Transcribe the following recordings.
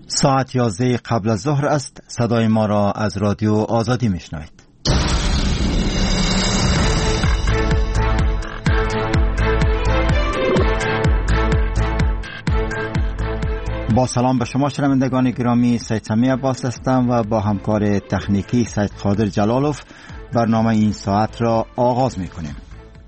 ساعت 11 قبل از ظهر است. صدای ما را از رادیو آزادی میشنوید. با سلام به شما شنوندگان گرامی، سید سمی عباس هستم و با همکار تکنیکی سید قادر جلالوف برنامه این ساعت را آغاز میکنیم.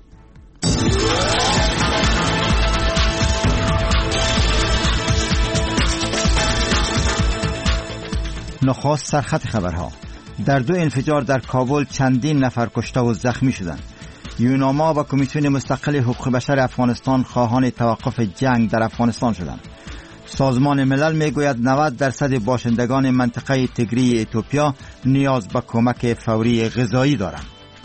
نخست سرخط خبرها. در 2 انفجار در کابل چندین نفر کشته و زخمی شدند. یوناما و کمیسیون مستقل حقوق بشر افغانستان خواهان توقف جنگ در افغانستان شدند. سازمان ملل میگوید 90% باشندگان منطقه تگری اتیوپیا نیاز به کمک فوری غذایی دارند.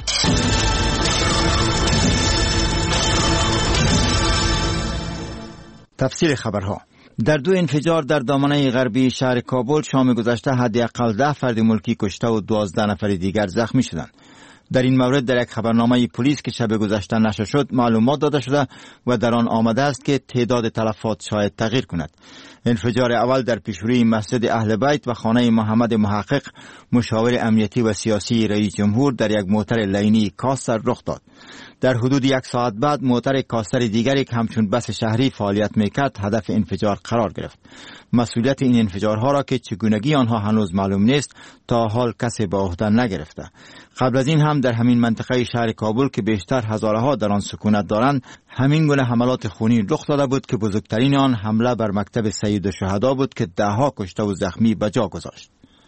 تفصیل خبرها. در 2 انفجار در دامنه غربی شهر کابل شام گذشته حداقل 10 فرد ملکی کشته و 12 نفر دیگر زخمی شدند. در این مورد در یک خبرنامه پلیس که شب گذشته نشر شد معلومات داده شده و در آن آمده است که تعداد تلفات شاید تغییر کند. انفجار اول در پیشروی مسجد اهل بیت و خانه محمد محقق مشاور امنیتی و سیاسی رئیس جمهور در یک موتر لینی کاستر رخ داد. در حدود 1 ساعت بعد موتر کاستر دیگری که همچون بس شهری فعالیت میکرد هدف انفجار قرار گرفت. مسئولیت این انفجارها را که چگونگی آنها هنوز معلوم نیست تا حال کسی به عهده نگرفته. قبل از این هم در همین منطقه شهر کابل که بیشتر هزارها در آن سکونت دارند همین گونه حملات خونی رخ داده بود که بزرگترین آن حمله بر مکتب سید الشهدا بود که 10 کشته و زخمی به جا گذاشت.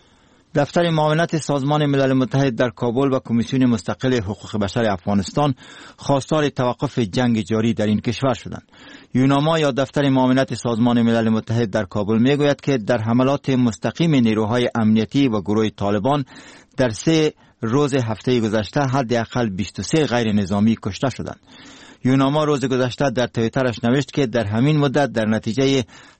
دفتر معاونت سازمان ملل متحد در کابل و کمیسیون مستقل حقوق بشر افغانستان خواستار توقف جنگ جاری در این کشور شدند. یوناما یا دفتر معاونت سازمان ملل متحد در کابل میگوید که در حملات مستقیم نیروهای امنیتی و گروه طالبان در 3 روز هفته گذشته حداقل 23 غیر نظامی کشته شدند. یوناما روز گذشته در توییترش نوشت که در همین مدت در نتیجه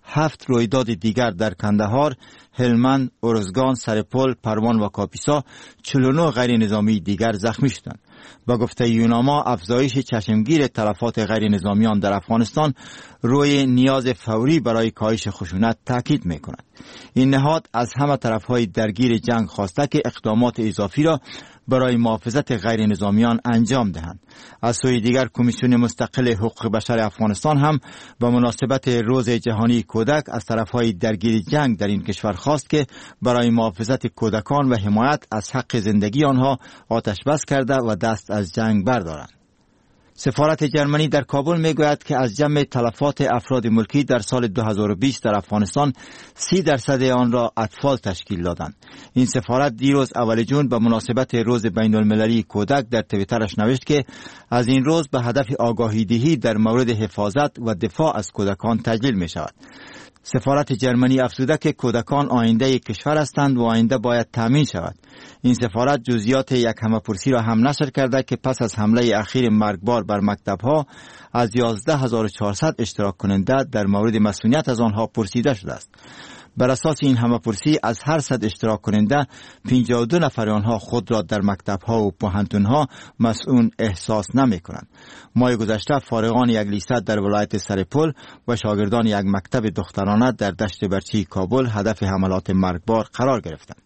7 رویداد دیگر در کندهار، هلمند، ارزگان، سرپل، پروان و کاپیسا 49 غیر نظامی دیگر زخمی شدند. با گفته یوناما افزایش چشمگیر تلفات غیر نظامیان در افغانستان روی نیاز فوری برای کاهش خشونت تاکید می‌کند. این نهاد از همه طرف‌های درگیر جنگ خواسته که اقدامات اضافی را برای محافظت غیر نظامیان انجام دهند. از سوی دیگر کمیسیون مستقل حقوق بشر افغانستان هم به مناسبت روز جهانی کودک از طرف‌های درگیر جنگ در این کشور خواست که برای محافظت کودکان و حمایت از حق زندگی آنها آتش بس کرده و دست از جنگ بردارند. سفارت جرمنی در کابل میگوید که از جمع تلفات افراد ملکی در سال 2020 در افغانستان 30% آن را اطفال تشکیل دادند. این سفارت دیروز اول جون به مناسبت روز بین المللی کودک در توییترش نوشت که از این روز به هدف آگاهی دهی در مورد حفاظت و دفاع از کودکان تجلیل می شود. سفارت جرمنی افزوده که کودکان آینده کشور هستند و آینده باید تامین شود. این سفارت جزئیات یک همه‌پرسی را هم نشر کرده که پس از حمله اخیر مرگبار بر مکتب‌ها از 11400 اشتراک کننده در مورد مسئولیت از آنها پرسیده شده است. بر اساس این همه‌پرسی از هر 100 اشتراک کننده 52 نفر آنها خود را در مکتب‌ها و پوهنتون‌ها مسئول احساس نمی‌کنند. ماه گذشته فارغان یک لیسه در ولایت سرپل و شاگردان یک مکتب دخترانه در دشت برچی کابل هدف حملات مرگبار قرار گرفتند.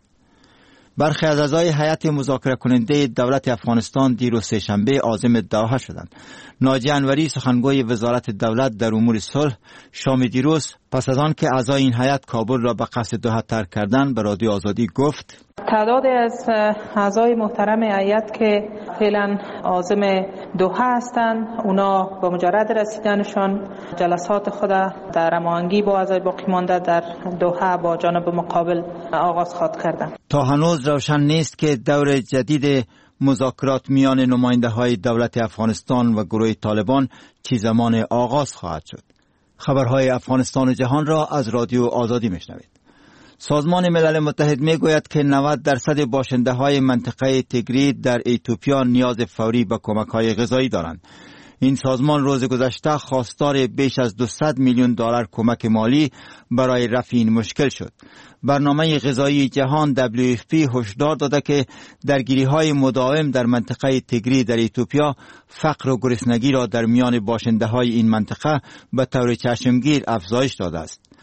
برخی از اعضای هیئت مذاکره کننده دولت افغانستان دیروز سه‌شنبه عازم دوحه شدند. ناجی انوری سخنگوی وزارت دولت در امور صلح شام دیروز پس از آن که اعضای این هیئت کابل را به قصد دوحه ترک کردند به رادیو آزادی گفت: تعداد از اعضای محترم هیئت که فعلا عازم دوحه هستند اونا با مجرد رسیدنشان جلسات خود در هماهنگی با اعضای باقی مانده در دوحه با جانب مقابل آغاز خواهد کردند. تا هنوز روشن نیست که دور جدید مذاکرات میان نماینده‌های دولت افغانستان و گروه طالبان چه زمان آغاز خواهد شد. خبرهای افغانستان و جهان را از رادیو آزادی میشنوید. سازمان ملل متحد میگوید که 90% باشنده‌های منطقه تگری در اتیوپیا نیاز فوری به کمک‌های غذایی دارند. این سازمان روز گذشته خواستار بیش از 200 میلیون دلار کمک مالی برای رفع این مشکل شد. برنامه غذایی جهان WFP هشدار داده که درگیری‌های مداوم در منطقه تگری در اتیوپیا فقر و گرسنگی را در میان باشنده‌های این منطقه به طور چشمگیر افزایش داده است.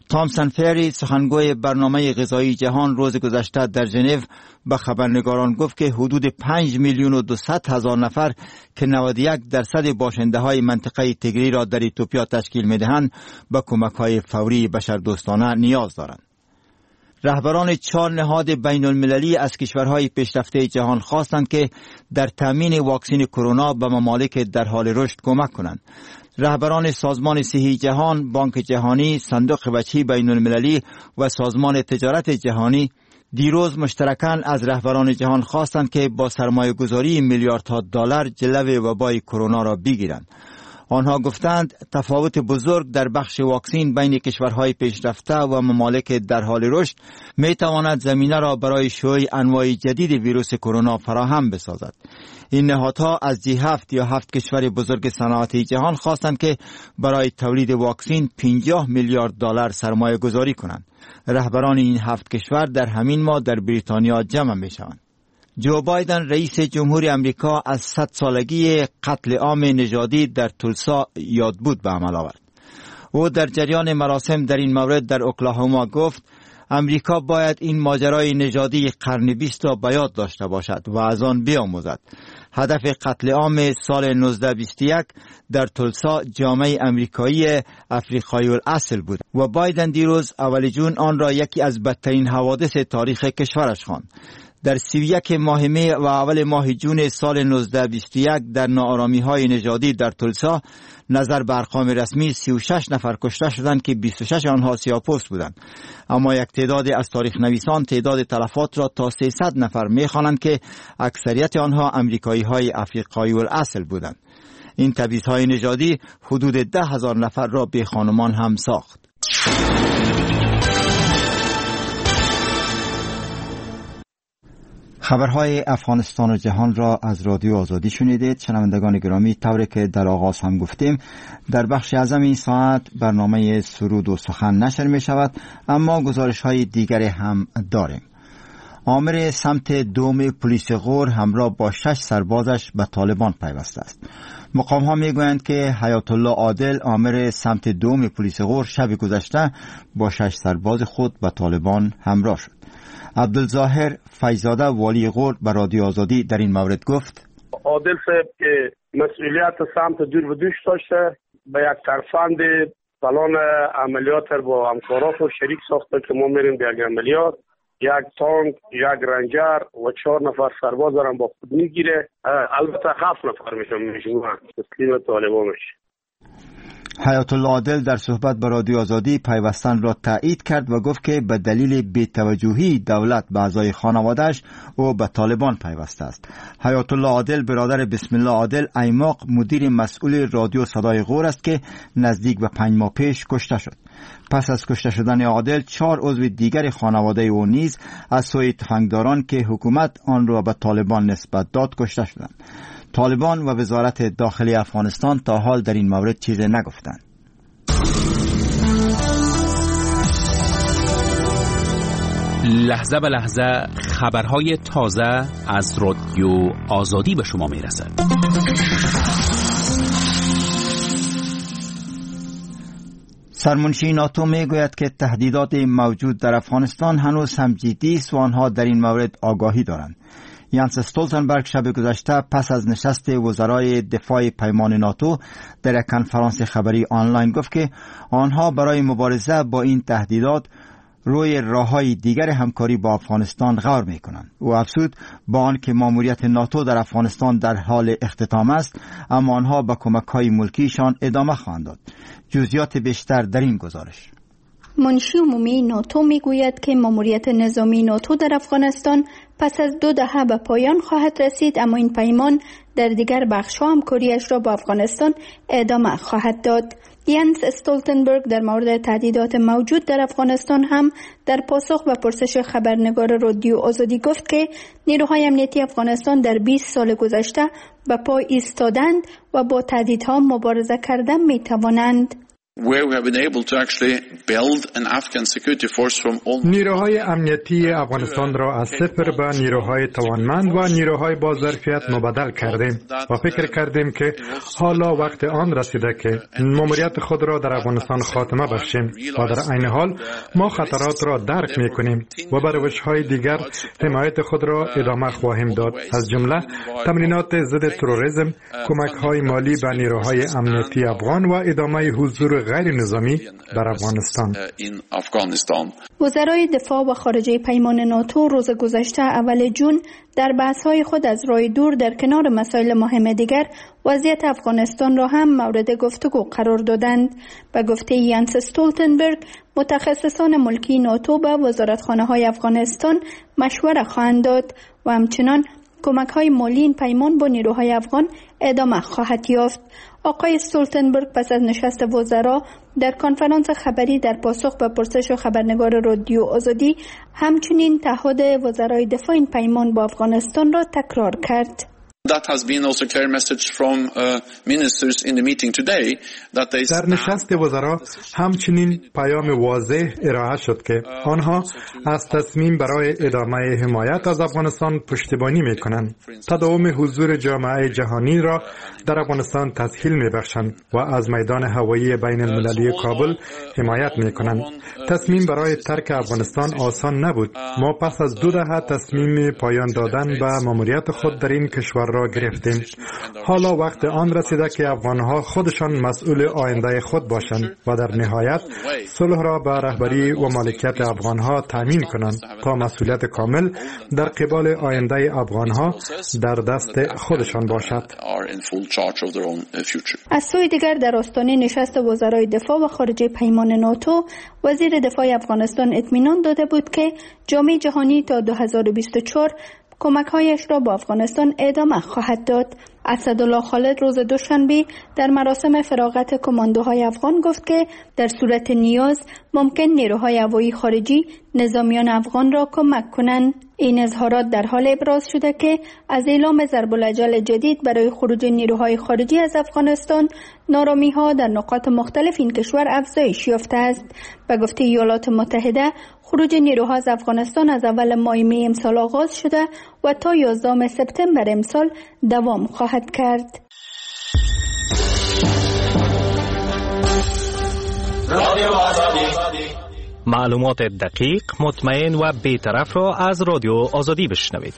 تامسون فری سخنگوی برنامه غذایی جهان روز گذشته در ژنو به خبرنگاران گفت که حدود 5,200,000 نفر که 91% باشنده های منطقه تیگری را در اتیوپیا تشکیل می دهند به کمک های فوری بشردوستانه نیاز دارند. رهبران 4 نهاد بین المللی از کشورهای پیشرفته جهان خواستند که در تامین واکسن کرونا به ممالک در حال رشد کمک کنند. رهبران سازمان صحی جهان، بانک جهانی، صندوق وجهی بین المللی و سازمان تجارت جهانی دیروز مشترکاً از رهبران جهان خواستند که با سرمایه گذاری میلیاردها دلار جلو وبای کرونا را بگیرند. آنها گفتند تفاوت بزرگ در بخش واکسن بین کشورهای پیشرفته و ممالک در حال رشد می تواند زمینه را برای شیوع انواع جدید ویروس کرونا فراهم بسازد. این نهادها از G7 یا 7 کشور بزرگ صنعتی جهان خواستند که برای تولید واکسن 50 میلیارد دلار سرمایه گذاری کنند. رهبران این 7 کشور در همین ماه در بریتانیا جمع می شوند. جو بایدن رئیس جمهور امریکا از 100 سالگی قتل عام نژادی در تولسا یاد بود به عمل آورد. او در جریان مراسم در این مورد در اوکلاهوما گفت امریکا باید این ماجرای نژادی قرن 20 را به یاد داشته باشد و از آن بیاموزد. هدف قتل عام سال 1921 در تولسا جامعه امریکایی افریقایی الاصل بود و بایدن دیروز اول جون آن را یکی از بدترین حوادث تاریخ کشورش خواند. در 31 ماه می و اول ماه جون سال 1921 در ناآرامی‌های نژادی در تولسا نظر به ارقام رسمی 36 نفر کشته شدند که 26 آنها سیاه‌پوست بودند. اما یک تعداد از تاریخ نویسان تعداد تلفات را تا 300 نفر می‌خوانند که اکثریت آنها امریکایی‌های افریقایی الاصل بودند. این تبعیض‌های نژادی حدود 10,000 نفر را به خانمان هم ساخت. خبرهای افغانستان و جهان را از رادیو آزادی شنیدید. شنوندگان گرامی، طوری که در آغاز هم گفتیم در بخش اعظم این ساعت برنامه سرود و سخن نشر می شود، اما گزارش های دیگری هم داریم. آمر سمت دوم پلیس غور همراه با 6 سربازش به طالبان پیوسته است. مقام ها می گویند که حیات الله عادل آمر سمت دوم پلیس غور شب گذشته با 6 سرباز خود به طالبان همراه شد. عبدالظاهر فیضزاده والی غور به رادیو آزادی در این مورد گفت عادل صاحب که مسئولیت سمت دور و دوش داشته به یک ترفند پلان عملیات با همکارا و شریک ساخته که ما میریم به یک عملیات، یک تانک، یک رنجر و 4 نفر سرباز هم با خود میگیره. البته 7 نفر میشن تسلیم طالبان میشه. حیات الله عادل در صحبت با رادیو آزادی پیوستن را تایید کرد و گفت که به دلیل بی‌توجهی دولت به اعضای خانواده‌اش او به طالبان پیوسته است. حیات الله عادل برادر بسم الله عادل ایماق مدیر مسئول رادیو صدای غور است که نزدیک به 5 ماه پیش کشته شد. پس از کشته شدن عادل 4 عضو دیگر خانواده او نیز از سوی تفنگداران که حکومت آن را به طالبان نسبت داد کشته شدند. طالبان و وزارت داخلی افغانستان تا حال در این مورد چیزی نگفتند. لحظه به لحظه خبرهای تازه از رادیو آزادی به شما میرسد. سرمنشی ناتو میگوید که تهدیدات موجود در افغانستان هنوز هم جدی است و آنها در این مورد آگاهی دارند. یانس استولتنبرگ شب گذشته پس از نشست وزرای دفاع پیمان ناتو در یک کنفرانس خبری آنلاین گفت که آنها برای مبارزه با این تهدیدات روی راه‌های دیگر همکاری با افغانستان غور می‌کنند. او افزود با آنکه ماموریت ناتو در افغانستان در حال اختتام است، اما آنها با کمک‌های ملکیشان ادامه خواهند داد. جزئیات بیشتر در این گزارش. منشی عمومی ناتو میگوید که ماموریت نظامی ناتو در افغانستان پس از 2 دهه به پایان خواهد رسید، اما این پیمان در دیگر بخش‌ها همکاری‌اش را با افغانستان ادامه خواهد داد. یانس استولتنبرگ در مورد تهدیدات موجود در افغانستان هم در پاسخ به پرسش خبرنگار رادیو آزادی گفت که نیروهای امنیتی افغانستان در 20 سال گذشته به پای ایستادند و با تهدیدها مبارزه کردن می‌توانند. نیروهای امنیتی افغانستان را از صفر به نیروهای توانمند و نیروهای با ظرفیت مبادل کردیم و فکر کردیم که حالا وقت آن رسیده که ماموریت خود را در افغانستان خاتمه بخشیم و در عین حال ما خطرات را درک می‌کنیم و بر روش‌های دیگر حمایت خود را ادامه خواهیم داد، از جمله تمرینات ضد تروریسم، کمک‌های مالی به نیروهای امنیتی افغان و ادامه حضور غیر نظامی در افغانستان. وزرای دفاع و خارجه پیمان ناتو روز گذشته اول جون در بحث‌های خود از راه دور در کنار مسائل مهم دیگر وضعیت افغانستان را هم مورد گفتگو قرار دادند. به گفته یانس استولتنبرگ، متخصصان ملکی ناتو به وزارتخانه‌های افغانستان مشوره خواهند داد و همچنان کمک‌های مالی این پیمان با نیروهای افغان ادامه خواهد یافت. آقای استولتنبرگ پس از نشست وزرا در کنفرانس خبری در پاسخ به پرسش خبرنگار رادیو آزادی همچنین تعهد وزرای دفاع این پیمان با افغانستان را تکرار کرد. در نشست وزرا همچنین پیام واضح ارائه شد که آنها از تصمیم برای ادامه حمایت از افغانستان پشتیبانی می‌کنند. تداوم حضور جامعه جهانی را در افغانستان تسهیل می‌بخشند و از میدان هوایی بین المللی کابل حمایت می‌کنند. تصمیم برای ترک افغانستان آسان نبود. ما پس از 2 دهه تصمیم پایان دادن به ماموریت خود در این کشور را گرفتیم. حالا وقت آن رسیده که افغانها خودشان مسئول آینده خود باشند و در نهایت صلح را به رهبری و مالکیت افغانها تامین کنند تا مسئولیت کامل در قبال آینده افغانها در دست خودشان باشد. از سوی دیگر در آستانه نشست وزرای دفاع و خارجه پیمان ناتو وزیر دفاع افغانستان اطمینان داده بود که جامعه جهانی تا 2024 کمک‌هایش را با افغانستان ادامه خواهد داد. اسدالله خالد روز دوشنبه در مراسم فراغت کماندوهای افغان گفت که در صورت نیاز ممکن نیروهای هوایی خارجی نظامیان افغان را کمک کنند. این اظهارات در حال ابراز شده که از اعلام ضرب الاجل جدید برای خروج نیروهای خارجی از افغانستان، نارامی‌ها در نقاط مختلف این کشور افزایش یافته است. به گفته ایالات متحده، خروج نیروها از افغانستان از اول ماه می امسال آغاز شده و تا 11 سپتامبر امسال دوام خواهد کرد. معلومات دقیق، مطمئن و بی‌طرف را از رادیو آزادی بشنوید.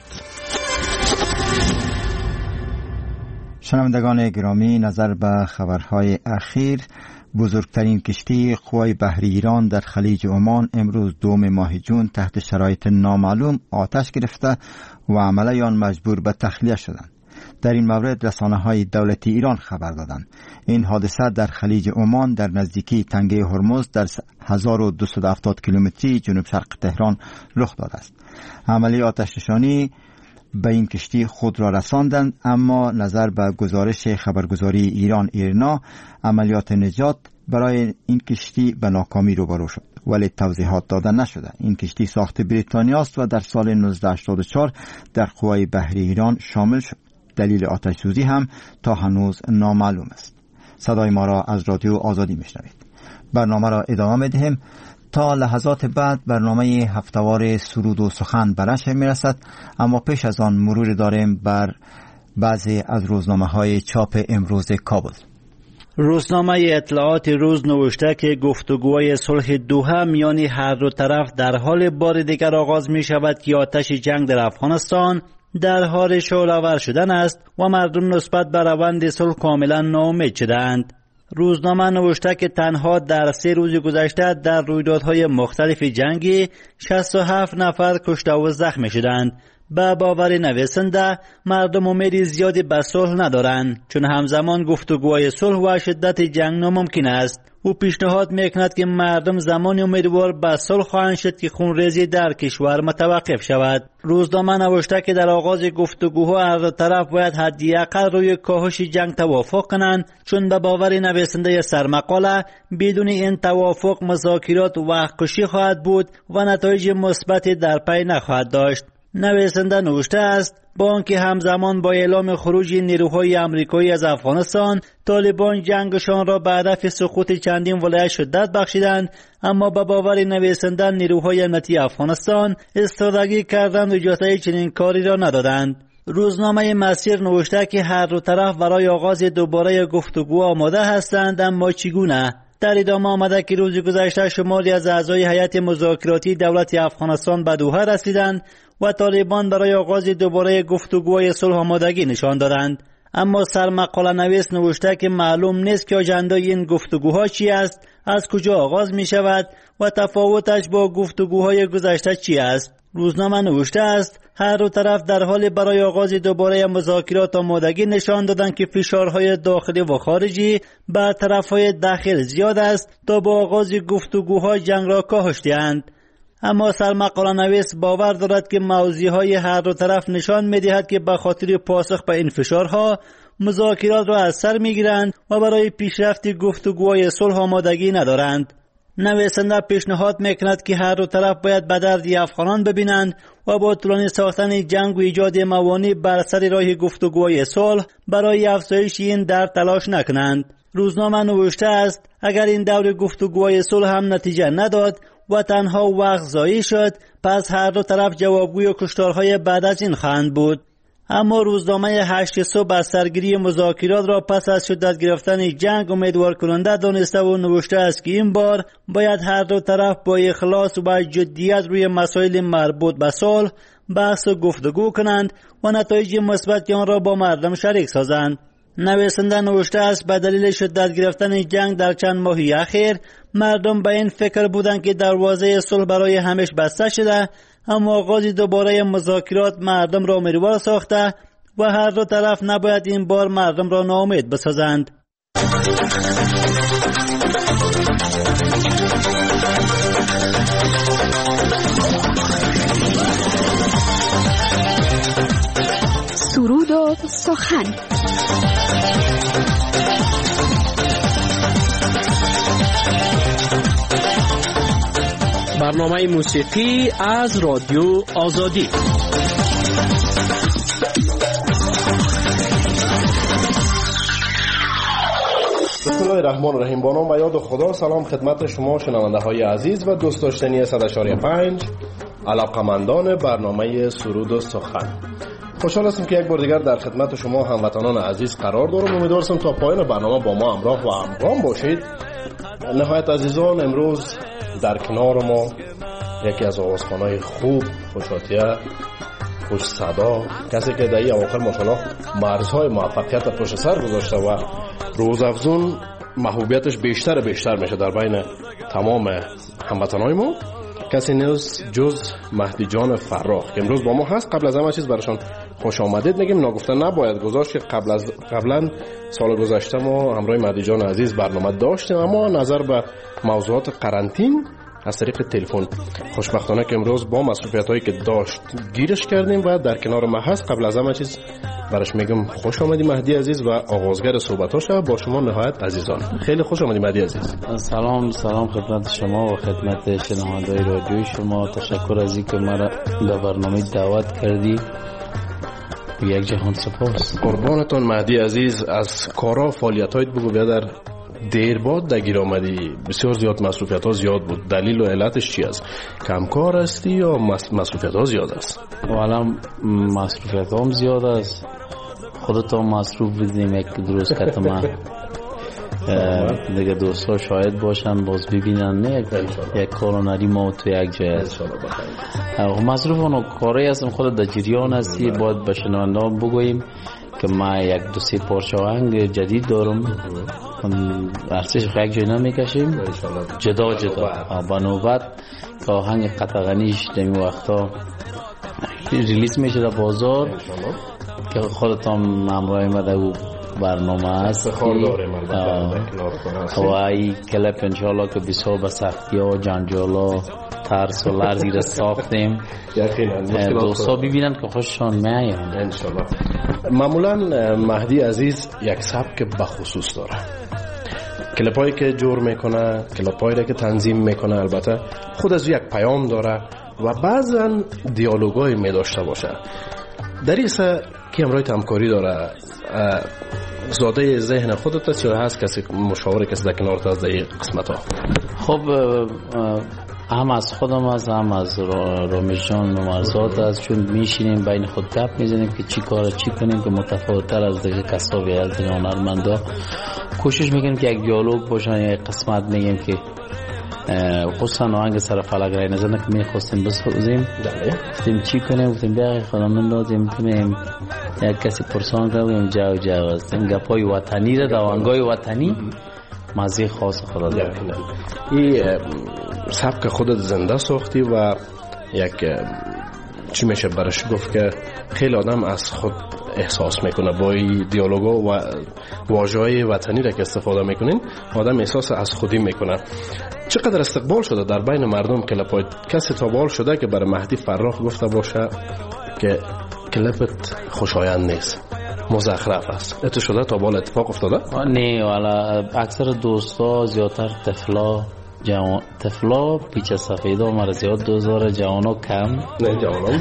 شنوندگان گرامی، نظر به خبرهای اخیر، بزرگترین کشتی قوای بحری ایران در خلیج عمان امروز 2 ماه جون تحت شرایط نامعلوم آتش گرفته و عمله آن مجبور به تخلیه شدند. در این مورد رسانه‌های دولتی ایران خبر دادند. این حادثه در خلیج عمان در نزدیکی تنگه هرمز در 1270 کیلومتری جنوب شرق تهران رخ داده است. عملی آتش نشانی به این کشتی خود را رساندند، اما نظر به گزارش خبرگزاری ایران ایرنا عملیات نجات برای این کشتی به ناکامی روبرو شد، ولی توضیحات داده نشده. این کشتی ساخت بریتانیا است و در سال 1984 در قوای بحری ایران شامل شد. دلیل آتش سوزی هم تا هنوز نامعلوم است. صدای ما را از رادیو آزادی میشنوید. برنامه را ادامه میدهیم. تا لحظات بعد برنامه هفتهوار سرود و سخن به نشر میرسد، اما پیش از آن مرور داریم بر بعضی از روزنامه‌های چاپ امروز کابل. روزنامه اطلاعات روز نوشته که گفتگوهای صلح دوحه میان هر دو طرف در حال بار دیگر آغاز می شود که آتش جنگ در افغانستان در حال شعله‌آور شدن است و مردم نسبت به روند صلح کاملا ناامید شدند. روزنامه نوشته که تنها در 3 روز گذشته در رویدادهای مختلف جنگی 67 نفر کشته و زخمی شدند. به باور نویسنده مردم امید زیادی به صلح ندارند، چون همزمان گفتگوهای صلح و شدت جنگ ناممکن است. او پیشنهاد میکند که مردم زمانی امیدوار به صلح خواهند شد که خونریزی در کشور متوقف شود. روزنامه نوشته که در آغاز گفتگوها هر دو طرف باید حداقل روی کاهش جنگ توافق کنند، چون به باور نویسنده سرمقاله بدون این توافق مذاکرات وقت‌کشی خواهد بود و نتایج مثبتی در پی نخواهد داشت. نویسنده نوشته است با آنکه همزمان با اعلام خروج نیروهای آمریکایی از افغانستان، طالبان جنگشان را به هدف سقوط چندین ولایت شدت بخشیدند، اما به باور نویسنده نیروهای امنیتی افغانستان استراتژی کردند و اجازه چنین کاری را ندادند. روزنامه مسیر نوشته که هر دو طرف برای آغاز دوباره گفتگو آماده هستند، اما چگونه؟ در ادامه آمده که روز گذشته شماری از اعضای هیئت مذاکراتی دولت افغانستان به دوحه رسیدند و طالبان برای آغاز دوباره گفتگوهای صلح آمادگی نشان دادند. اما سرمقاله نویس نوشته که معلوم نیست که آژندای این گفتگوها چی است، از کجا آغاز می شود و تفاوتش با گفتگوهای گذشته چی است. روزنامه نوشته است هر دو طرف در حال برای آغاز دوباره مذاکرات آمادگی نشان دادند که فشارهای داخلی و خارجی بر طرفهای داخل زیاد است تا با آغاز گفتگوها جنگ را کاهش دهند. اما سرمقاله نویس باور دارد که موضوعهای هر دو طرف نشان می‌دهد که به خاطر پاسخ به این فشارها مذاکرات را از سر می‌گیرند و برای پیشرفت گفتگوهای صلح آمادگی ندارند. نویسنده پیشنهاد میکند که هر دو طرف باید به درد افغانان ببینند و با طولانی ساختن جنگ و ایجاد موانع بر سر راه گفتگوهای صلح برای افزایش این درد تلاش نکنند. روزنامه نوشته است اگر این دور گفتگوهای صلح هم نتیجه نداد و تنها وقت ضایع شد، پس هر دو طرف جوابگوی و کشتارهای بعد از این خواهند بود. اما روزنامه 8 صبح از سرگیری مذاکرات را پس از شدت گرفتن جنگ امیدوار کننده دانسته و نوشته است که این بار باید هر دو طرف با اخلاص و با جدیت روی مسائل مربوط به صلح بحث و گفتگو کنند و نتایج مثبت آن را با مردم شریک سازند. نویسنده نوشته است به دلیل شدت گرفتن جنگ در چند ماهی اخیر مردم به این فکر بودند که دروازه صلح برای همیشه بسته شده، اما آغاز دوباره مذاکرات مردم را امیدوار ساخته و هر دو طرف نباید این بار مردم را ناامید بسازند. سرود و سخن. برنامه موسیقی از رادیو آزادی. بسم الله الرحمن الرحیم. با نام و یاد خدا. سلام خدمت شما شنونده های عزیز و دوست داشتنی 100.5 علاقمندان برنامه سرود و سخن. خوشحال هستم که یک بار دیگر در خدمت شما هموطنان عزیز قرار دارم. امیدوارم تا پایان برنامه با ما همراه و همگام باشید. نهایت عزیزان، امروز در کنار ما یکی از آوازخوان‌های خوب، خوشاتیه، خوش صدا، کسی که در این اواخر ماشاءالله مرزهای موفقیت پشت سر گذاشته و روزافزون محبوبیتش بیشتر میشه در بین تمام هموطنان ما، کسی نیست جز مهدی جان فراخ که امروز با ما هست. قبل از همه چیز براشون خوش آمدید میگیم. ناگفته نباید گذاشت که قبلا سال گذشته ما همراه مهدی جان عزیز برنامه داشتیم، اما نظر به موضوعات قرنطین از طریق تلفن خوشبختانه که امروز با مصروفیت هایی که داشت گیرش کردیم و در کنار ما هست. قبل از همه چیز براش میگم خوش آمدی مهدی عزیز و آغازگر صحبتاشه با شما نهایت عزیزان. خیلی خوش آمدی مهدی عزیز. سلام خدمت شما و خدمت شنوندگان رادیوی شما. تشکر از اینکه مرا به برنامه دعوت کردی. یک جهان سپاس. قربانتون مهدی عزیز. از کارا فعالیتایت بگو. بیا در دیرباد دگیر آمدی، بسیار زیاد مصروفیت ها زیاد بود. دلیل و علتش چی است؟ کم کار هستی یا مصروفیت ها زیاد است؟ والا مصروفیت هم زیاد است. خودت هم مصروف بدیم یک درست کتما دیگه دوستا شاید باشن باز ببینن، نه یک کارونری ما تو یک جای است. مصروف اونو کاری هستم. خودت در جریان هستی. باید به شنوندگان بگوییم که ما یک دو سه پارچه آهنگ جدید دارم. ارزش یک جای نمیکشیم، جدا با نوبت که آهنگ قطغنیش در این وقتا ریلیز میشه در بازار که خودت هم همراه ما در برنامه هست و ای کلپ انشاءالله که بسیار به سختی ها جنجالا ترس و لرزی را ساختیم دوستا ببینن که خوششان میایم انشاءالله. معمولا مهدی عزیز یک سبک بخصوص داره. کلپایی که جور میکنه، کلپایی که تنظیم میکنه، البته خود از یک پیام داره و بعضا دیالوگای می داشته باشه. در این که امروی همکاری داره زاده ذهن خودت است یا هست کسی مشاور کسی در کنارت از این قسمت ها؟ خب هم از خودم است، هم از رامیش جان ممرزاد است، چون میشینیم بین خود گپ میزنیم که چی کار چی کنیم که متفاوت‌تر از دیگه کسا بیاد دیگه هنرمندا کوشش میکنیم که یک دیالوگ باشه یا یک قسمت میگیم که خصوصا آهنگ سر فلک رای نزنه که میخواستیم بسازیم گفتیم چی کنیم، گفتیم بیا خودمون دادیم کنیم یک کسی پرسان کردیم جو هستیم گپای وطنی را در آهنگای وطنی مزه خاص خدا داره. این سبک خودت زنده ساختی و یک چی میشه برش گفت که خیلی آدم از خود احساس میکنه با این دیالوگا و واژه‌های وطنی را که استفاده میکنین آدم احساس از خودی میکنه. چقدر استقبال شده در بین مردم کلپای کسی تا بال شده که برای مهدی فراخ گفته باشه که کلپت خوشایند نیست مزخرف است؟ اتو شده تا بال اتفاق افتاده؟ نه والا اکثر دوستا زیادتر تفلا پیچ سفیدا مر زیاد دوزار جوانا کم نه جوانان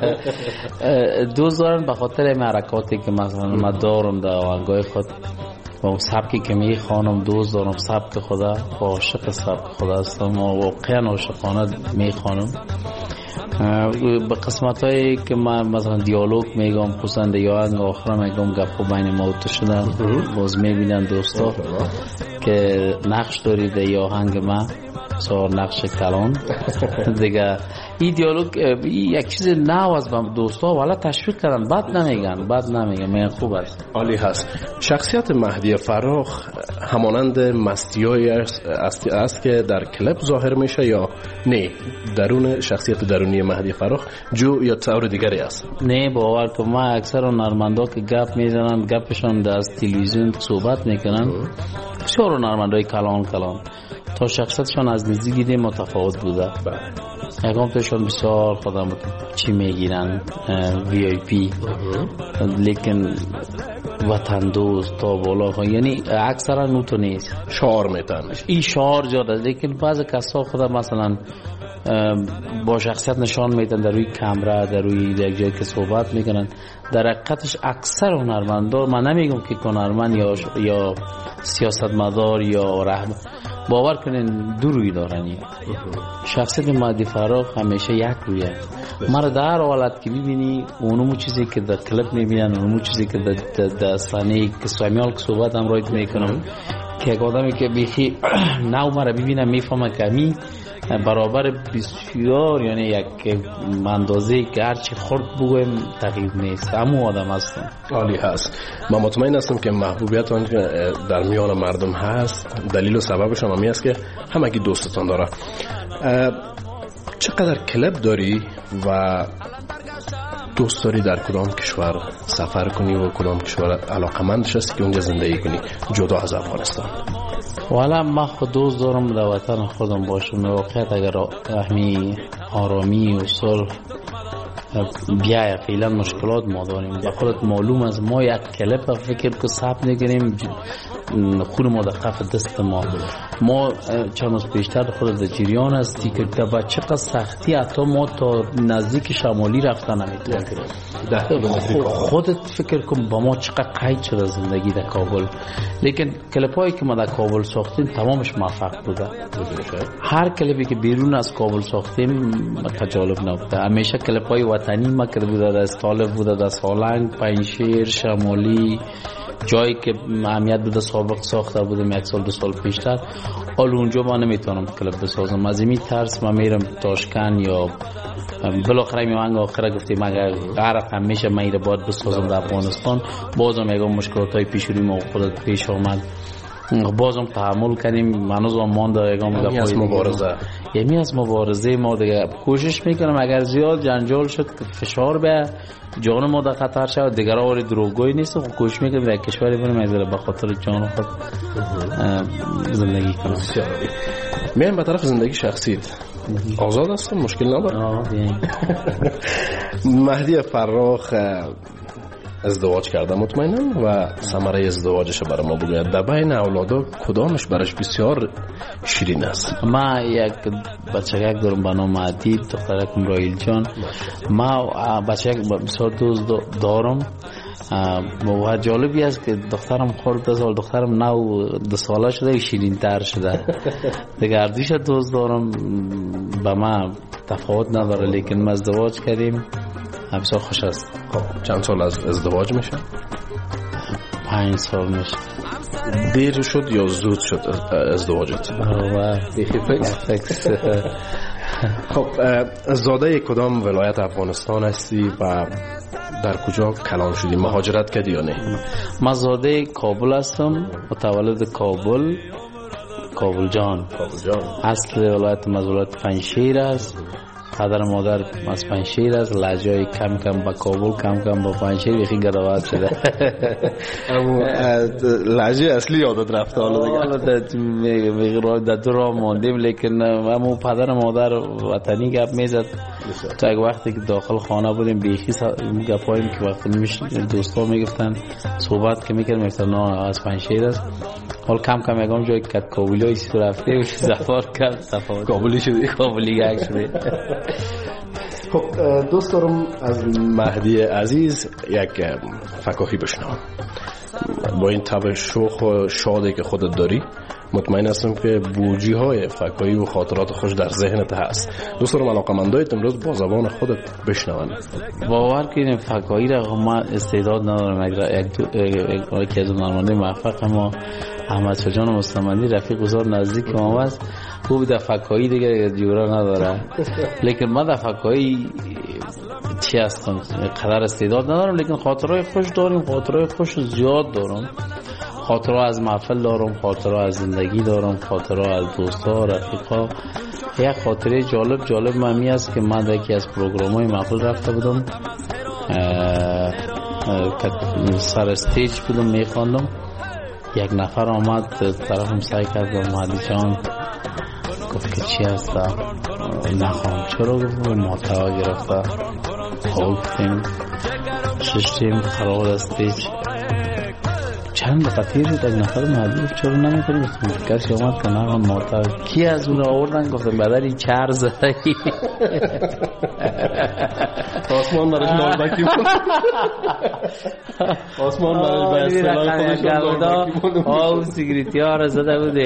دوزارن به خاطر این حرکاتی که مثلا من دارم در آهنگای خود و سبکی که می خوانم دوست دارم سبک خدا و عاشق سبک خدا هستم و واقعا عاشقانه می خوانم. به قسمت هایی که من مثلا دیالوگ میگم پسند یا آهنگ آخر میگم گپ بین ما تو شده باز میبینن دوستا که نقش دارید یا آهنگ من سوار نقش کلان دیگه این دیالوگ یک چیز نو از دوستا والا تشویق کردن بد نمیگن میگن خوب است عالی هست. شخصیت مهدی فراخ همانند مستیایی است که در کلپ ظاهر میشه یا نه درون شخصیت درونی مهدی فراخ جو یا طور دیگری است؟ نه باور کن ما اکثر هنرمندا که گپ میزنن گپشون در تلویزیون صحبت میکنن بسیار هنرمندای کلان تا شخصیتشون از نزدیک دیدیم متفاوت بوده. یکم تاشون بسیار خودم چی میگیرن VIP لیکن وطن دوست تا بالا یعنی اکثرا نوتو نیست شعار میتن این شعار جاده لیکن بعض کسا خودم مثلا با شخصیت نشان میدن در روی کامرا در روی یک جایی که صحبت میکنن در حقیقتش اکثر هنرمندا من نمیگم که هنرمند یا سیاستمدار یا رهبر باور کنین دو روی دارن. شخصیت مهدی فراخ همیشه یک رویه مرا در حالت که ببینی اونمو چیزی که در کلپ میبینن اونمو چیزی که در صحنه که سوامیال که صحبت هم رایت میکنم که یک آدمی که بیخی نو مرا ببینم میفهمه که می برابر بسیار یعنی یک اندازه که هرچی خورد بگویم تغییر نیست همون آدم هستم. عالی هست. من مطمئن هستم که محبوبیت آن در میان مردم هست دلیل و سببش هم هست که همگی دوستتان داره. چقدر کلپ داری و دوست داری در کدام کشور سفر کنی و کدام کشور علاقمندش هستی که اونجا زندگی کنی جدا از افغانستان؟ والا من خود دوست دارم در وطن خودم باشم واقعیت اگر اهمی آرامی و صلح بیای فعلا مشکلات ما داریم و خودت معلوم از ما یک کلپ فکر که ثبت نگیریم خون ما در کف دست ما چند روز پیشتر خود در جریان هستی که با چقدر سختی حتی ما تا نزدیک شمالی رفتن نمیتونیم خودت فکر کن با ما چقدر قید شده زندگی در کابل لیکن کلپ هایی که ما در کابل ساختیم تمامش موفق بوده. هر کلپی که بیرون از کابل ساختیم تجالب نبوده. همیشه کلپ های وطنی ما کرده بوده در استالف بوده در سالنگ پنجشیر شمالی جایی که اهمیت بوده سابق ساخته بودم یک سال دو سال پیشتر حال اونجا ما نمیتونم کلپ بسازم از این ترس من میرم تاشکن یا بالاخره میوانگ آخره گفتیم اگر عرف همیشه من ایره باید بسازم در افغانستان بازم یکم مشکلات های پیش روی ما خودت پیش آمد بازم تحمل کردیم هنوز هم مانده یعنی از مبارزه ما دیگه کوشش میکنم اگر زیاد جنجال شد که فشار به جان ما در خطر شد دیگر آوری دروگوی نیست و کوشش میکنم در کشوری بریم از به خاطر جان خود زندگی کنم. میرم به طرف زندگی شخصیت آزاد هستم مشکل نداره. مهدی فراخ ازدواج کرده مطمئنم و ثمره ازدواجش برای ما بگوید. در بین اولادا کدامش برایش بسیار شیرین است؟ ما یک بچگک دارم به نام عدید، دخترکم رایل جان. ما بچگک بسیار دوست دارم. موضوع جالبی است که دخترم خورده سال، دخترم 9 ساله شده، شیرین تر شده. دیگه اردیش دوست دارم، به ما تفاوت نداره، لیکن ما ازدواج کردیم، بسیار خوش است. چند سال از ازدواج میشه؟ 5 سال میشه. دیر شد یا زود شد ازدواجت؟ خب زاده کدام ولایت افغانستان هستی و در کجا کلان شدی؟ مهاجرت کردی یا نه؟ من زاده کابل هستم، متولد کابل جان. اصل ولایت ولایت پنجشیر است. پدر مادر از پنجشیر است. لهجه کم کم با کابل، کم کم با پنجشیر یکی گروات شده. اما لهجه اصلی یادت رفته حالا دیگه؟ در دو راه ماندیم، لیکن اما پدر مادر وطنی گپ میزد. تا یک وقتی که داخل خانه بودیم بیخی گپاییم که وقتی دوستا میگفتن صحبت که میکردیم میگفتن نه از پنجشیر است. حال کم کم یکم جای کت کابلی های سی رفته و زفار کرد کابلی شدی؟ کابلی گک شده. خب دوست دارم از مهدی عزیز یک فکاهی بشنوم. با این طبع شوخ و شادی که خودت داری مطمئن هستم که بوجی های فکاهی و خاطرات خوش در ذهنت هست. دوست دارم علاقه‌مندایت امروز با زبان خودت بشنون. باور کنید فکاهی را من استعداد ندارم. یکی از نماینده موفق ما احمد شاه جان مستمندی رفیق بزرگ نزدیک ما است. او در فکاهی دیگه جورا نداره. لیکن من در فکاهی چی هستم؟ قدر استعداد ندارم، لیکن خاطرهای خوش داریم. خاطرهای خوش زیاد دارم. خاطرها از محفل دارم، خاطرها از زندگی دارم، خاطرها از دوستا، رفیقا. یک خاطره جالب ممی است که من در یکی از پروگرام‌های محفل رفته بودم، سر استیج بودم میخواندم. یک نفر آمد طرفم سعی کرد و مهدی جان گفت که چی هست؟ نخوام. چرا؟ گفت محتوا گرفته. خواب گفتیم ششتیم خراب استیج. چند دقیقه بود یک نفر مهدی گفت چرا نمیکنی؟ گفتم کسی آمد که نه محتوا. کی از اون آوردن؟ گفتم بدری چر زدی. آسمان برش ناربکی بود. آسمان برش به اصطلاح خودش ناربکی سیگریتی ها را زده بود.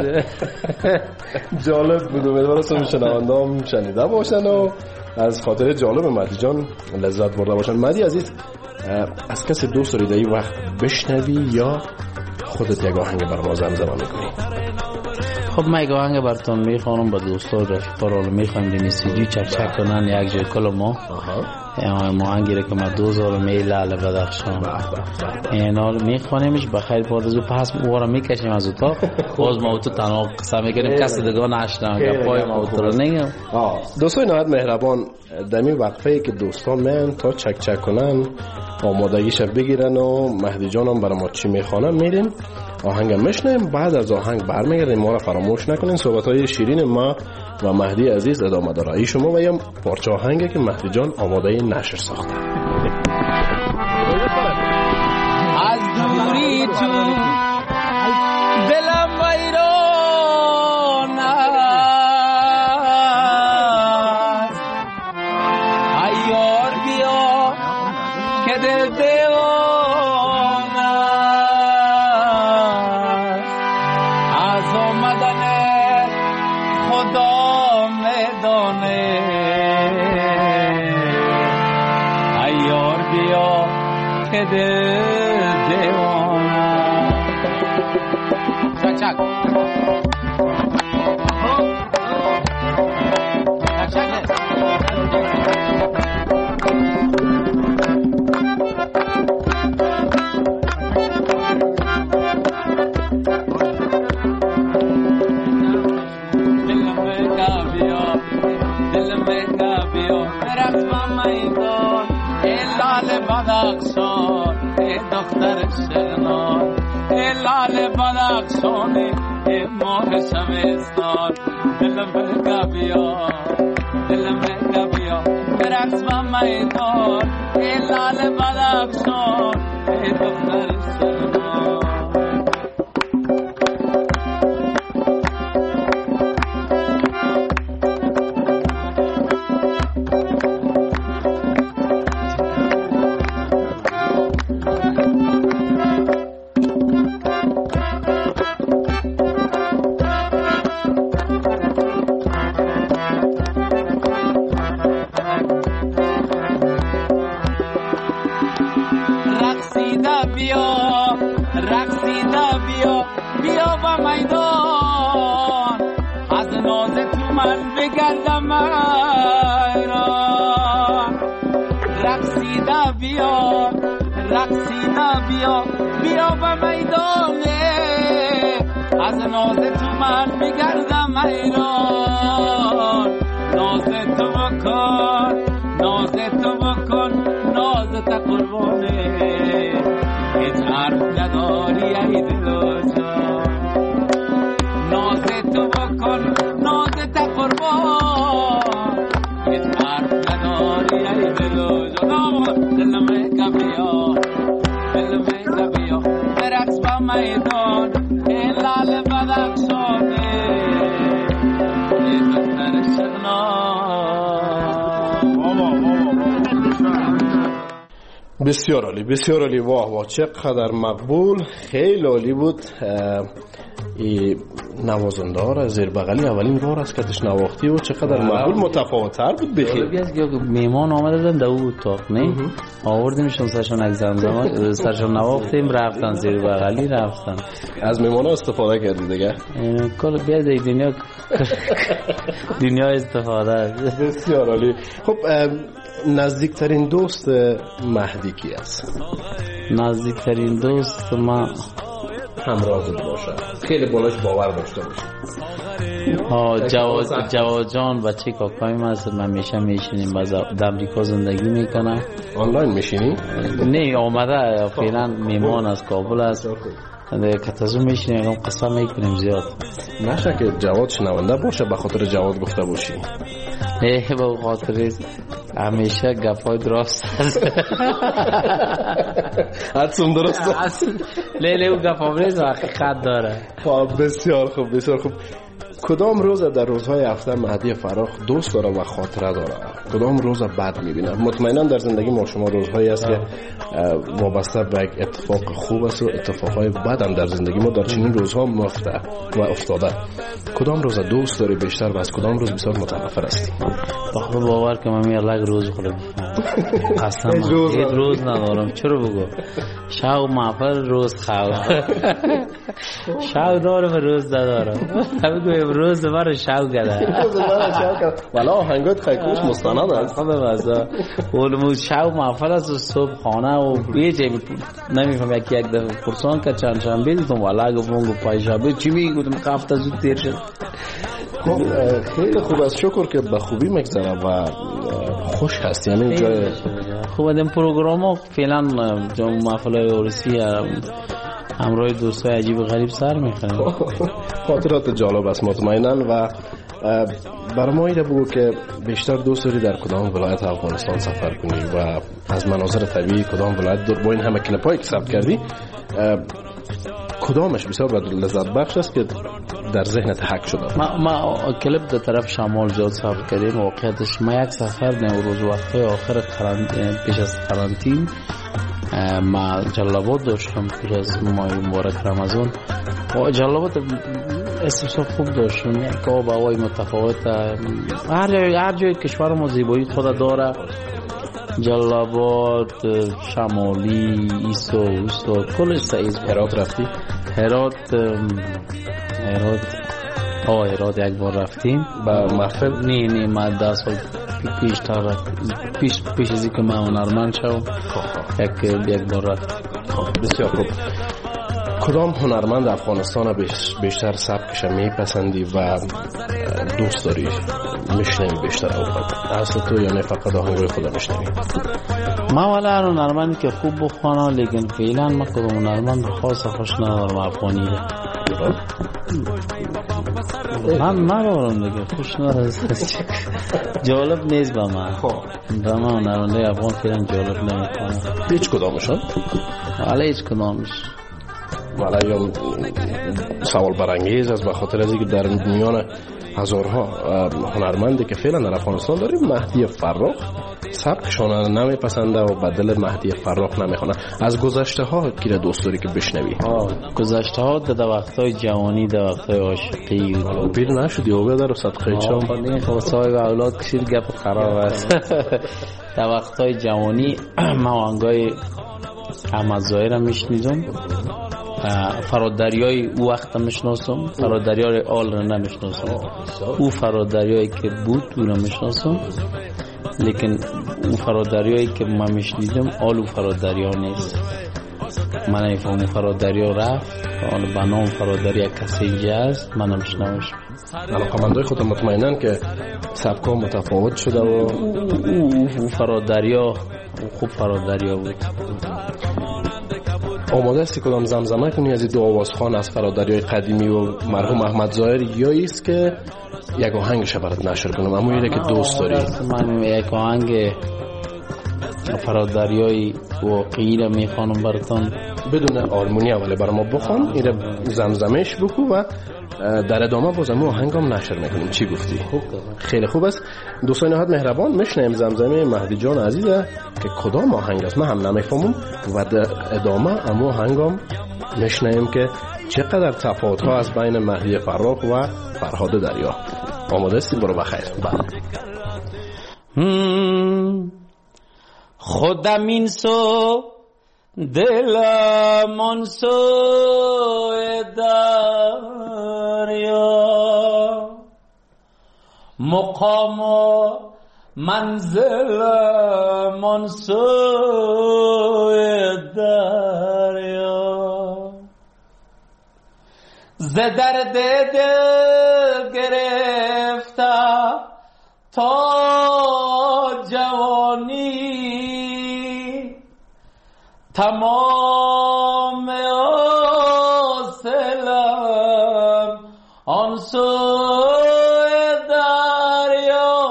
جالب بود. امیدوارم شنونده هم شنیده باشن و از خاطر جالب مهدی جان لذت برده باشن. مهدی عزیز، از کسی دوست داری در این وقت بشنوی یا خودت یک آهنگ بر ما زمزمه میکنی؟ خب من یک آهنگ براتون میخوانم، با دوستا و رفیقا رو میخوایم دینی سیدی چک کنن یک جای کل ما. آهنگی رو که ما 2000 میل لعل بدخشان اینا رو میخوانیمش بخیر بعد از او پس او رو میکشیم از اتاق. باز ما تو تنها قصه میکنیم کسی دیگه نشنم گپای ما تو رو نگم. دوستای نهایت مهربان، در این وقفه که دوستان میان تا چک کنن آمادگیش بگیرن و مهدی جانم برای ما چی میخوانن میریم آهنگ میشنیم. بعد از آهنگ برمیگردیم. ما را فراموش نکنین. صحبت‌های شیرین ما و مهدی عزیز ادامه داره. ای شما و یه پارچه آهنگی که مهدی جان آماده نشر ساخته. از دوری تو دلم ویران است، ایار بیا که دل دیوان است. از آمدن خدا میدانه، ایار بیا که دل دیوان است. چک چک بدخشان ای دختر شغنان، ای لال بدخشانی ای ماه شمستان. دل مهگا بیا، دل مهگا بیا، برقص و میدان ای لاله بدخشان ای دختر سرنا بیا به میدانه از ناز تو من بگردم ایران ناز تو بکن ناز تو بکن ناز تا قربانه هیچ حرف نداری ای دل و جان ناز تو بکن ناز تا قربان هیچ حرف نداری ای دل و جان دلم کبیا برقص با میدان ای لاله بدخشانه ای دختر شغنا. بسیار عالی بسیار عالی. واه واه چقدر مقبول. خیلی عالی بود. این نوازنده ها را زیر بغلی اولین بار است کتش نواختی و چقدر مقبول متفاوت‌تر بود. بخیر میمان آمدن در اون اتاق نه آوردیمشون سرشون اگزم سرشون نواختیم رفتن زیر بغلی رفتن. از میمان ها استفاده کردی دیگه کل بیا دنیا استفاده. بسیار عالی. خب نزدیکترین دوست مهدی کی است؟ نزدیکترین دوست ما همراهت باشه خیلی بالاش باور داشته باشه. جواد جان بچه کاکای من است. من میشینیم در امریکا زندگی میکنم. آنلاین میشینی؟ نه آمده فعلا میمان از کابل است. کتازو میشینیم قصه میکنیم زیاد. نشه که جواد شنونده باشه به خاطر جواد گفته باشی؟ به خاطر همیشه گپای درست است. حدسم درست است. لیلی او گپامریز حقیقت داره. بسیار خوب بسیار خوب. کدام روز در روزهای هفته مهدی فراخ دوست داره و خاطره داره؟ کدام روز بد میبینه؟ مطمئنا در زندگی ما شما روزهایی است که وابسته به یک اتفاق خوب است و اتفاقهای بد هم در زندگی ما در چنین روزها میفته و افتاده. کدام روز دوست داری بیشتر و از کدام روز بسیار متنفر هستی؟ بخدا باور که من میرلک روز خودم قسم هیچ روز ندارم. چرا بگو شاو محفل روز خواه شاو دارم روز ندارم. بگو روز من شاو کرده ولی آهنگات خیلیش مستند است. اولمون شاو محفل است و صبح خانه و بیجه نمیفهم یک دفعه پرسان که چند شنبه دیدم ولی گفتم پای شنبه چی میگی؟ گفتم هفته زود تیر شد. خیلی خوب است. شکر که به خوبی میگذره و خوش هستی. یعنی جای خوب این پروگرام ها فعلا جام محفل عروسی همراه دوستای عجیب و غریب سر میخوریم. خاطرات جالب است مطمئنا. و برای ما ایره بگو که بیشتر دوست داری در کدام ولایت افغانستان سفر کنی و از مناظر طبیعی کدام ولایت با این همه کلیپایی که ثبت کردی کدامش بسیار لذت بخش است که در ذهنت حک شده؟ ما کلیپ در طرف شمال زیاد ثبت کردیم. واقعیتش ما یک سفر روز وقتی آخر پیش از قرنطین ما جلابات داشتم پیش از ماه مبارک رمضان و جلابات اسمش خوب داشتم. یک آب هوای متفاوت هر جای کشور ما زیبایی خود داره. جلابات شمالی ایسو کلش سعیز. هرات رفتی؟ هرات یک بار رفتیم با محفل. نه ما 10 سال پیش از اینکه من هنرمند شدم یک بار رفتیم. بسیار خوب. کدام هنرمند افغانستان بیشتر سبکش میپسندی و دوست داری میشنوی بیشتر اصلا تو یا نه فقط آهنگای خود میشنوی؟ ما والا هنرمندی که خوب بخوانم لیکن فعلا ما کدام هنرمند خاص خوش ندارم افغانی. من بارم دیگه خوشنود است. جالب نیست با من. با من نرانده افغان فیلم جالب نمیکنه. هیچ کدامشون؟ ولی هیچ کدامش. ولی یا سوال برانگیز است به خاطر از اینکه در میان هزارها هنرمندی که فعلا در افغانستان داریم، مهدی فرخ سبکشان نمیپسنده و بدل مهدی فرخ نمیخونه. از گذشته ها کی دوست داری که بشنوی؟ گذشته ها در وقتای جوانی، در وقتای عاشقی پیر نشدی او بیادر و صدقه چم خب صاحب اولاد کشید گپ خراب است. در وقتای جوانی من آهنگای احمد ظاهر را میشنیدم، فرادریای او وقت میشناسم، فرادریای آل را نمیشناسم. او فرادریایی که بود او را میشناسم، لیکن او فرادریایی که من میشنیدم آل او فرادریا نیست. من نمیفهم فرادریا رفت آن به نام فرادری کسی اینجا است، من نمیشنمش. علاقمندای خودم مطمئنن که سبکا متفاوت شده و او فرادریا خوب فرادریا بود. آماده استی کدام زمزمه کنی از این دو آوازخوان از فرادریای قدیمی و مرحوم احمد ظاهر، یا ایست که یک آهنگش برات نشر کنم اما اینه که دوست داری؟ من یک آهنگ فرادریای واقعی را میخوانم براتون بدون آرمونی، ولی برای ما بخوان این را زمزمهش بکو و در ادامه بازم آهنگم نشر میکنیم. چی گفتی؟ خیلی خوب است. دوستان نهایت مهربان، میشنیم زمزمه مهدی جان عزیزه که کدام آهنگ است من هم نمیفهمم و در ادامه اما آهنگم میشنیم که چقدر تفاوت ها از بین مهدی فرخ و فرهاد دریا. آماده هستی؟ برو بخیر. خودم این سو دلم آن سوی دریا، مقام و منزلم آن سوی دریا. ز درد دل گرفته تا جوانی، تمام آسلم آن سوی دریا،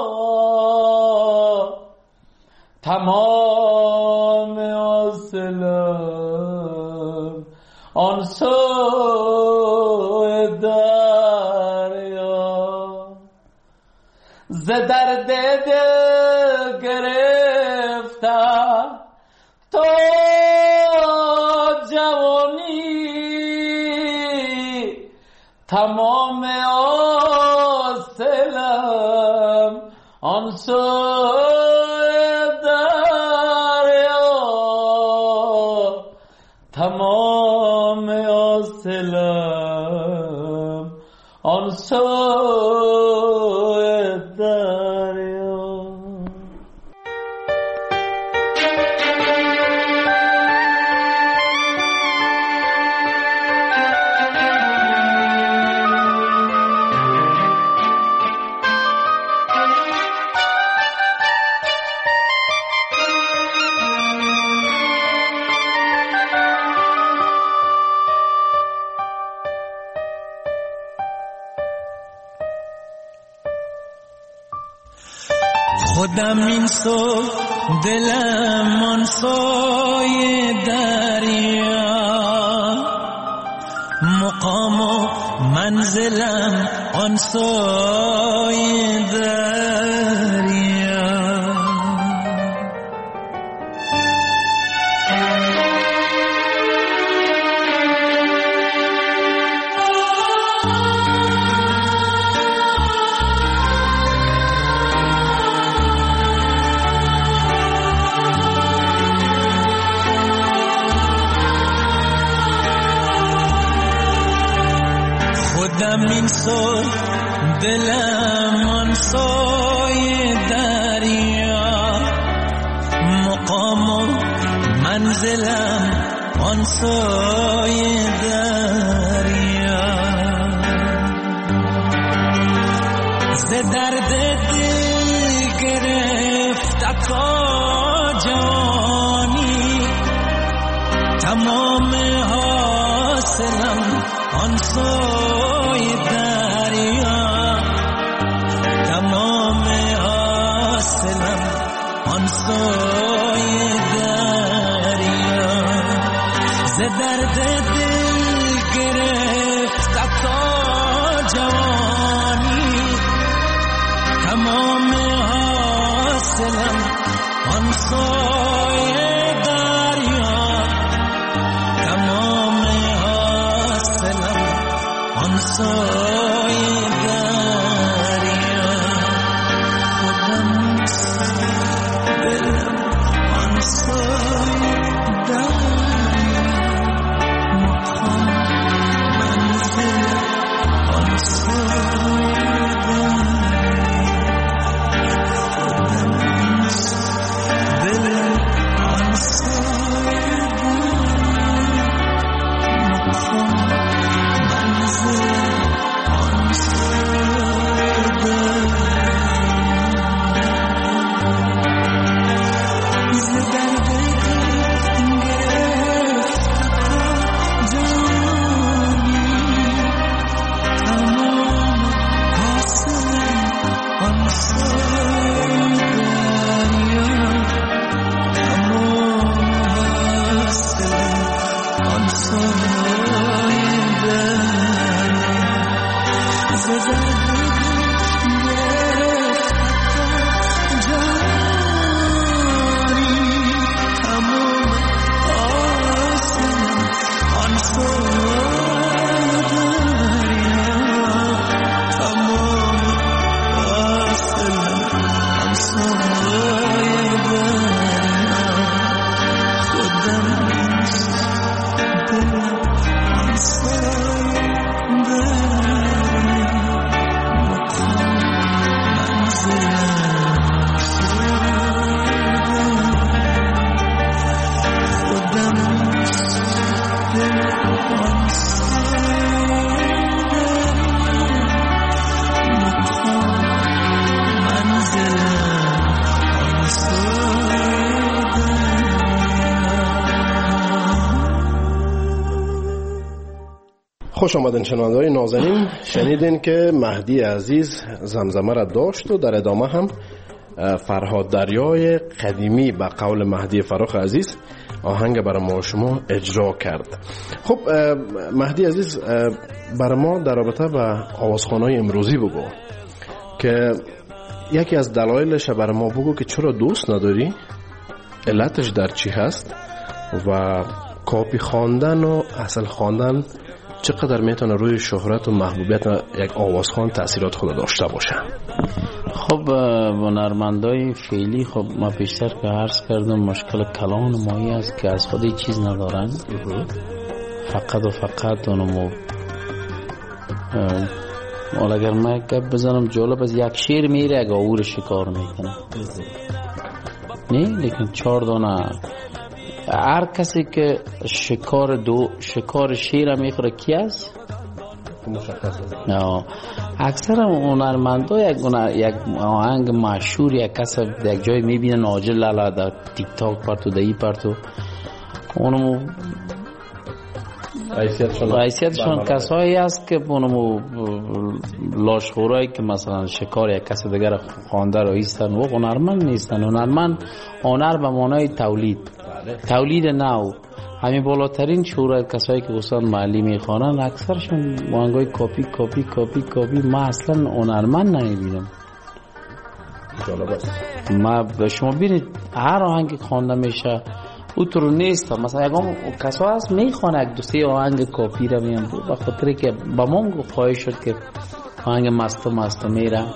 تمام آسلم آن سوی دریا. ز درد دل گرفته تا جوانی، تمام آسلم آن سوی دریا، تمام آسلم آن سوی دریا. خودم این سو دلم آن سوی دریا، مقام و منزلم آن سوی دریا. این سو دلم آن سوی دریا، مقام و منزلم آن سوی دریا. ز درد دل گرفت تا جوانی، تمام حاصلم آن سوی دریا تمام حاصلم آن سوی دریا ز درد دل گرفت تا جوانی تمام حاصلم آن سوی دریا تمام حاصلم آن سوی دریا خودم دلم آن سوی دریا مقام منزل آن سوی خوش آمدین شنونده‌های نازنین. شنیدین که مهدی عزیز زمزمه را داشت و در ادامه هم فرهاد دریای قدیمی به قول مهدی فراخ عزیز آهنگ برای ما شما اجرا کرد. خب مهدی عزیز برای ما در رابطه با آوازخوان‌های امروزی بگو که یکی از دلایلش برای ما بگو که چرا دوست نداری، علتش در چی هست و کاپی خواندن و اصل خواندن چقدر میتونه روی شهرت و محبوبیت یک آوازخوان تأثیرات خود داشته باشه؟ خب هنرمندای فعلی خب ما پیشتر که عرض کردم مشکل کلان مایی است که از خود چیز ندارن، فقط و فقط اونمو اگر من گپ بزنم جالب از یک شیر میره اگه اور شکار میکنه نه، لیکن 4 دانه هر کسی که شکار شیر میخوره کی است؟ نه، اکثر هنرمندا یک آهنگ مشهور یک کس یک جای میبینن آجل لالا در تیک تاک پرتو دایی پرتو اونمو حیثیتشان کسایی است که اونمو لاشخورایی که مثلا شکار یک کس دیگر خوانده رو ایستن و هنرمند نیستن. هنر به معنای تولید نو، همین بالاترین شهرت کسایی که اصلا محلی میخوانن اکثرشون آهنگای کاپی. ما اصلا هنرمند نمیبینم. ما به شما ببینید هر آهنگ خوانده میشه اوتر نیست، مثلا یکم کسا هست میخوانه یک 2-3 آهنگ کاپی رو میان به خاطری که با ما خواهش شد که آهنگ مستو میره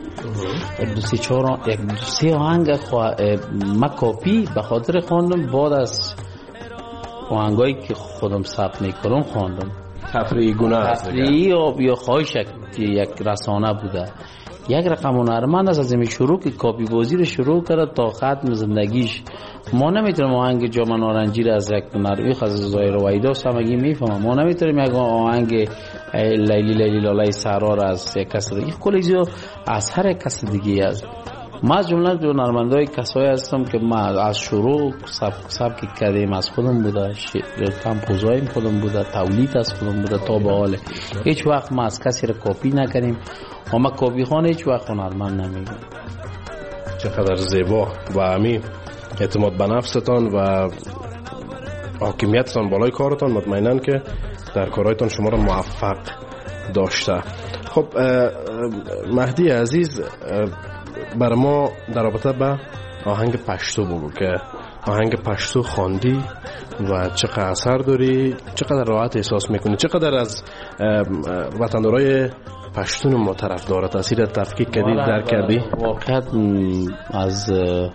2-3 آهنگ ما کاپی به خاطر خواندم. بعد از آهنگایی که خودم ثبت میکنم خواندم تفریحی یا خواهش یک رسانه بوده. یک رقم هنرمند از این شروع که کاپی بازی رو شروع کرد تا ختم زندگیش. ما نمیتونیم آهنگ جام نارنجی رو از یک نروی از زایر وحیدا سمگی میفهمم، ما نمیتونیم یک آهنگ لیلی لالای سرا رو از یک کس دیگه، کلیزیو از هر کس دیگه است. ما از جمله هنرمندای کسایی هستم که ما از شروع سبک کردیم از خودم بوده، کمپوزایم خودم بوده، تولید از خودم بوده تا به حال. هیچ وقت ما از کسی را کپی نکردیم و ما کپی خانه هیچ وقت هنرمند نمیگیم. چقدر زیبا و همین اعتماد به نفستان و حاکمیتتان بالای کارتان مطمئنن که در کارهایتان شما را موفق داشته. خب مهدی عزیز، بر ما در رابطه به آهنگ پشتو بگو که آهنگ پشتو خواندی و چقدر اثر داری، چقدر راحت احساس میکنی، چقدر از وطندارای پشتون ما طرفدار تاثیر تفکیک کردی در کردی؟ واقعا از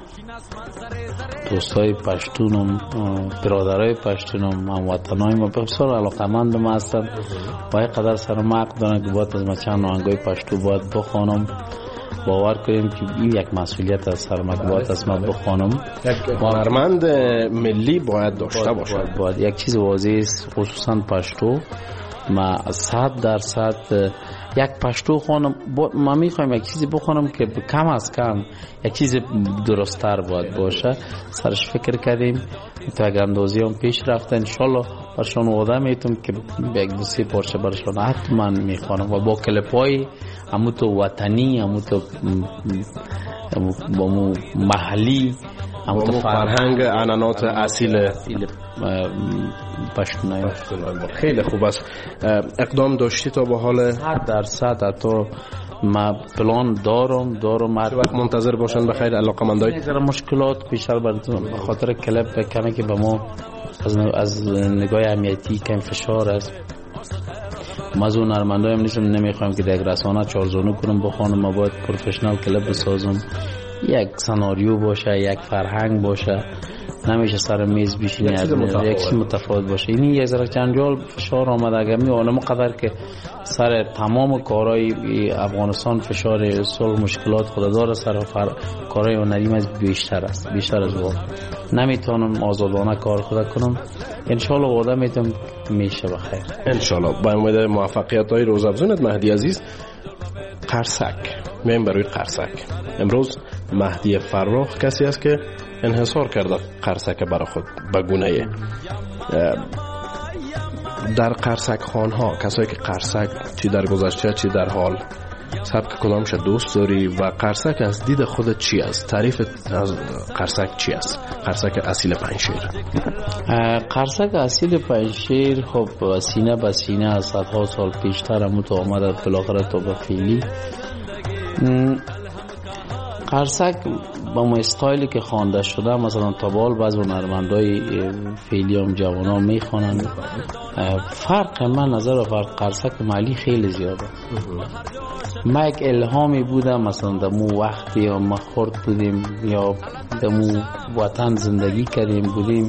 دوستای پشتونم، برادرای پشتونم، هموطنای ما بسیار علاقه‌مند ما هستند و اینقدر سرمایه دارن که باید از ما چند آهنگای پشتو باید بخوانم. باور کنیم که این یک مسئولیت از سرمایه باید از ما بخوانم. یک هنرمند ملی باید داشته باشه. باید یک چیز واضح است، خصوصا پشتو. ما 100% یک پشتو خانم ما میخوایم یک چیزی بخونم که کم از کم یک چیز درست‌تر باید باشه. سرش فکر کردیم تا یک اندازی هم پیش رفته. انشالله برشان وعده میتونم که به یک دوستی پارچه برشان حتما میخوانم و با کلپای همون تو وطنی، همون تو محلی، همون تو فرهنگ عنعنات اصیل پشتونای. خیلی خوب است. اقدام داشتی تا به حال 100% حتی ما پلان دارم هر وقت منتظر باشن بخیر علاقه‌مندای نظر مشکلات بیشتر براتون به خاطر کلپ کمی که به ما از نگاه امنیتی کم فشار است. ما از اون هنرمندایم نیستم، نمیخوایم که در رسانه چارزانو کنم بخوانم. ما باید پروفشنال کلپ بسازم، یک سناریو باشه، یک فرهنگ باشه، نمیشه سر میز بشینی یک چیز متفاوت باشه. این یک ذره جنجال فشار آمده اگر می عالم قدر که سر تمام کارهای افغانستان فشار صلح مشکلات خود داره، سر کارهای هنری از بیشتر از اون نمیتونم آزادانه کار خود کنم. انشالله وعده میتونم میشه بخیر. انشالله با امید موفقیت های روزافزونت مهدی عزیز. قرصک میم برای قرصک. امروز مهدی فراخ کسی است که انحصار کرده قرصک برای خود به گونه در قرصک خانها. کسایی که قرصک چی در گذشته چی در حال سبک کدامش دوست داری و قرصک از دید خودت چی است؟ تعریف از قرصک چی است؟ قرصک اصیل پنجشیر. قرصک اصیل پنجشیر خب سینه به سینه از صدها سال پیشتر هم تو آمده بالاخره تا به فعلی. قرصک با ما استایلی که خوانده شده مثلا تابال بعض هنرمندای فعلی هم جوانان میخوانن. فرق من نظر فرق قرصک مالی خیلی زیاده. ما یک الهامی بودم مثلا دمو وقتی یا ما خورد بودیم یا دمو وطن زندگی کردیم بودیم.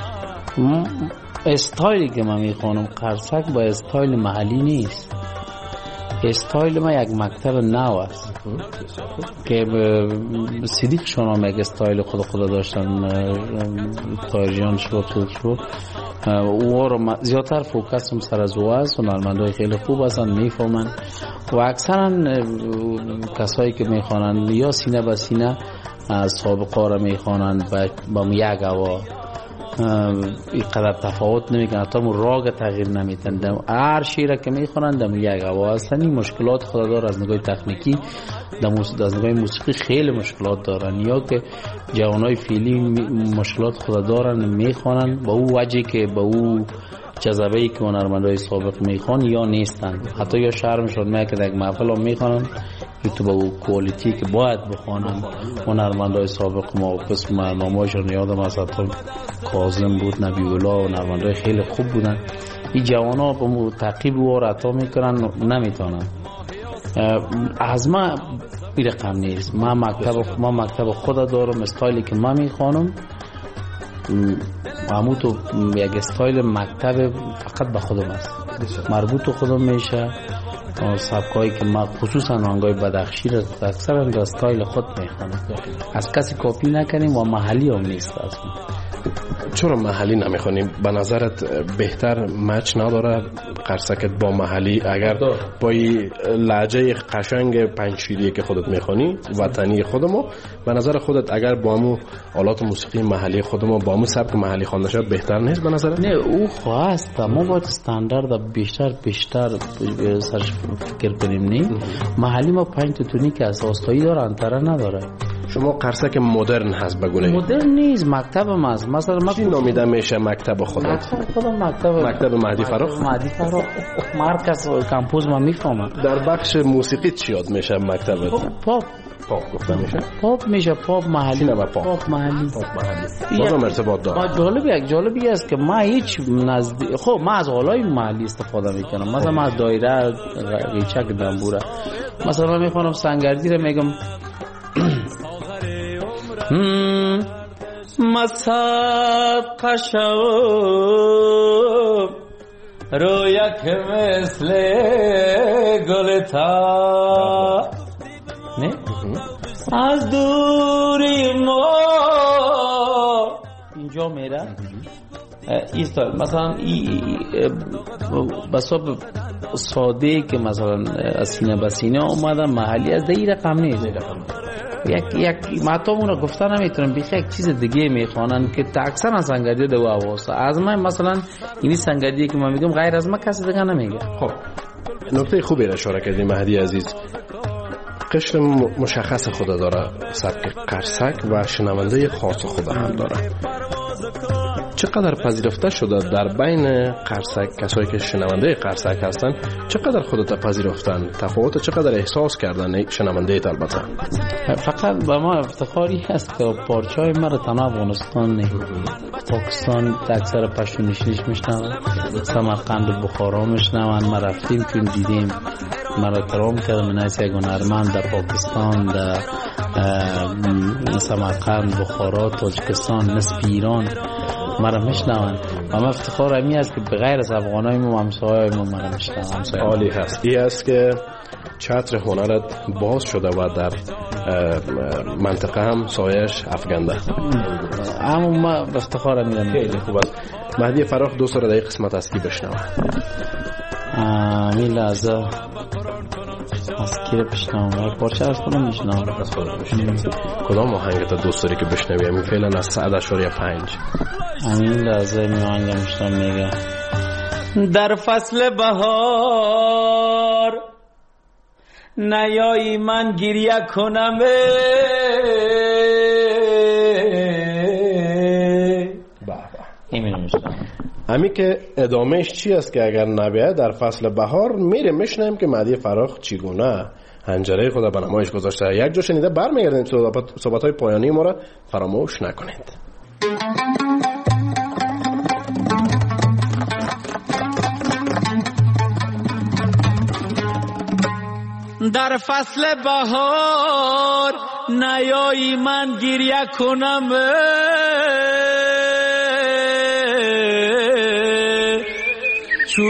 استایلی که من میخوانم قرصک با استایل محلی نیست. استایل ما یک مکتب نو است که صدیق شما یک استایل خود داشتن. تاجیان شو او رو زیادتر فوکسم سر از او است. هنرمندای خیلی خوب هستن میفهمن و اکثرا کسایی که میخوانن یا سینه به سینه سابقه را میخوانن با یک هوا اینقدر تفاوت نمیکنه، حتی راگ تغییر نمیتن. هر شیره که میخوانن دم یک هوا هستن. این مشکلات خود داره از نگاه تکنیکی، از نگاه موسیقی خیلی مشکلات دارن. یا که جوانای فعلی مشکلات خود دارن میخوانن با او وجهی که با او جذبه‌ای که هنرمندای سابق میخوان یا نیستن. حتی یا شرمشون میاد که یک محفل هم میخوانن تو با او کوالیتی که باید بخوانن. هنرمندای سابق ما قسم نامه‌هاشون یادم از حتی کاظم بود، نبی الله، هنرمندای خیلی خوب بودن. این جوانا با تعقیب و عطا میکنن نمیتونن. از ما این رقم نیست. ما مکتب خود دارم. استایلی که من میخوانم همون تو یک استایل مکتب فقط به خودم است، مربوط به خودم میشه. سبکایی که ما خصوصا آهنگای بدخشی را اکثرا به استایل خود میخوانم. از کسی کپی نکنیم و محلی هم نیست. اصلا چرا محلی نمیخوانیم؟ به نظرت بهتر مچ نداره قرسکت با محلی اگر با این لهجه قشنگ پنجشیری که خودت میخوانی وطنی خودمو، به نظر خودت اگر با همون آلات موسیقی محلی خودمو با همون سبک محلی خوانده شد بهتر نیست به نظرت؟ نه او خواست ما باید استاندارد بیشتر سرش فکر کنیم. نه محلی ما 5 تونی که اساسایی داره انتره نداره. شما قرسک مدرن هست بگونه؟ مدرن نیست، مکتب هست. مثلا ما چی نامیده میشه مکتب خودت؟ مکتب مهدی فراخ. مرکز کمپوز ما میفهمم. در بخش موسیقی چی یاد میشه مکتبت؟ پاپ گفته میشه؟ پاپ میشه، پاپ محلی. پاپ محلی. بازم ارتباط داره. جالبی است که ما هیچ خب ما از حالای محلی استفاده میکنم. مثلا ما از دایره ریچک دنبوره مثلا میخوانم سنگردی رو میگم مساب قشو رویک مثل گلتا نه از دوری ما اینجا میره ایستال مثلا بساب ساده که مثلا از سینه به سینه اومدن محلی از این رقم نیست. یک ماتمون رو گفتن نمیتونم بیخی یک چیز دیگه میخوانن که اکثر سنگردی دو آواسه از من مثلا اینی سنگردی که من میگم غیر از من کسی دیگه نمیگه. خب نکته خوبی را اشاره کردی مهدی عزیز. قشر مشخص خود داره، سبک قرسک و شنونده خاص خود هم داره. چقدر پذیرفته شده در بین قرسک کسایی که شنونده قرسک هستن؟ چقدر خودت پذیرفتن؟ تفاوت چقدر احساس کردن شنونده ایت؟ البته فقط به ما افتخاری هست که پارچای ما رو تنها افغانستان نه پاکستان اکثر پشتونیش میشنون، سمرقند و بخارا میشنون. ما رفتیم چون دیدیم، ما را کرام کردم اینایست یک هنرمند در پاکستان، در سمرقند، بخارا، تاجکستان، نصف ایران ما را میشنون و ما افتخار همی است که بغیر از افغانای ما همسایه‌های ما را میشنون. عالی هست. این است که چتر هنرت باز شده و در منطقه هم سایش افکنده. اما ما افتخار همی را خیلی خوب است. مهدی فراخ دوست را در این قسمت از کی بشنوه؟ این لحظه از کی را بشنوه؟ پارچه از خودم میشنوم. کدام آهنگت دوست داری که بشنوی؟ همین فعلا از 100.5 همین لحظه می آهنگ میشنم میگه در فصل بهار نیایی من گریه کنم این میشنم. همی که ادامهش چی است که اگر نبیه در فصل بهار میره میشنم که مهدی فراخ چگونه هنجره خود به نمایش گذاشته. یک جا شنیده برمیگردیم. صحبت‌های پایانی ما را فراموش نکنید. در فصل بهار نیایی من گریه کنم چو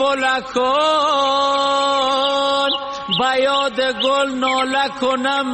بلبلکان با یاد گل ناله کنم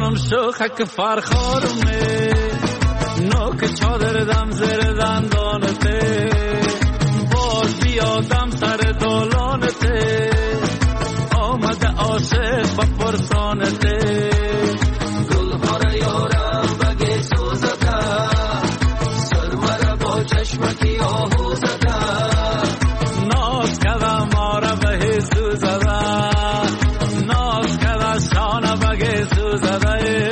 جانم شوخک فرخارمه نوک چادر دم زیر دندانته باز بیادم سر دالانته آمده عاشق با پرسانته گل هر یارم بگه سوزده سرمره با چشمکی آهو زده ناز کده ماره به سوزده ناز کده شانه بگه سوزده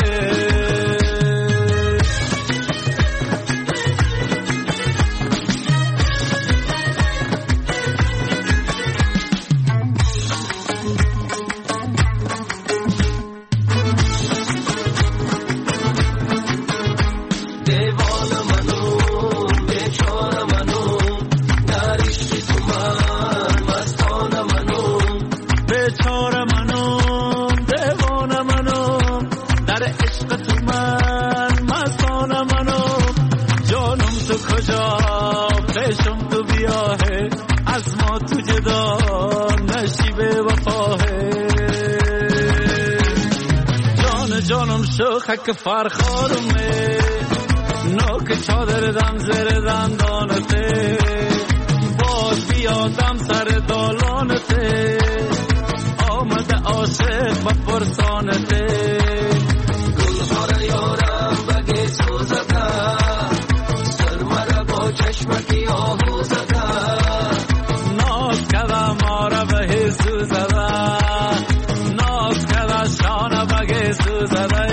شوخک فرخارمه نوک چادر دم زیر دندانته باز بیادم سر دالانته آمده عاشق با پرسانته گل هر یارم بگه سوزده سرمره با چشمکی آهو زده ناز کده ماره به سوزده ناز کده شانه بگه سوزده.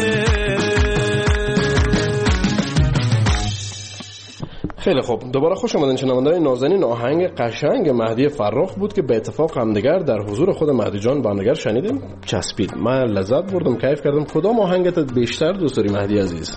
خیلی خوب، دوباره خوش آمدین شنونده‌های نازنین. آهنگ قشنگ مهدی فرخ بود که به اتفاق همدیگر در حضور خود مهدی جان با همدیگر شنیدیم، چسبید. من لذت بردم، کیف کردم. کدام آهنگت بیشتر دوست داری مهدی عزیز؟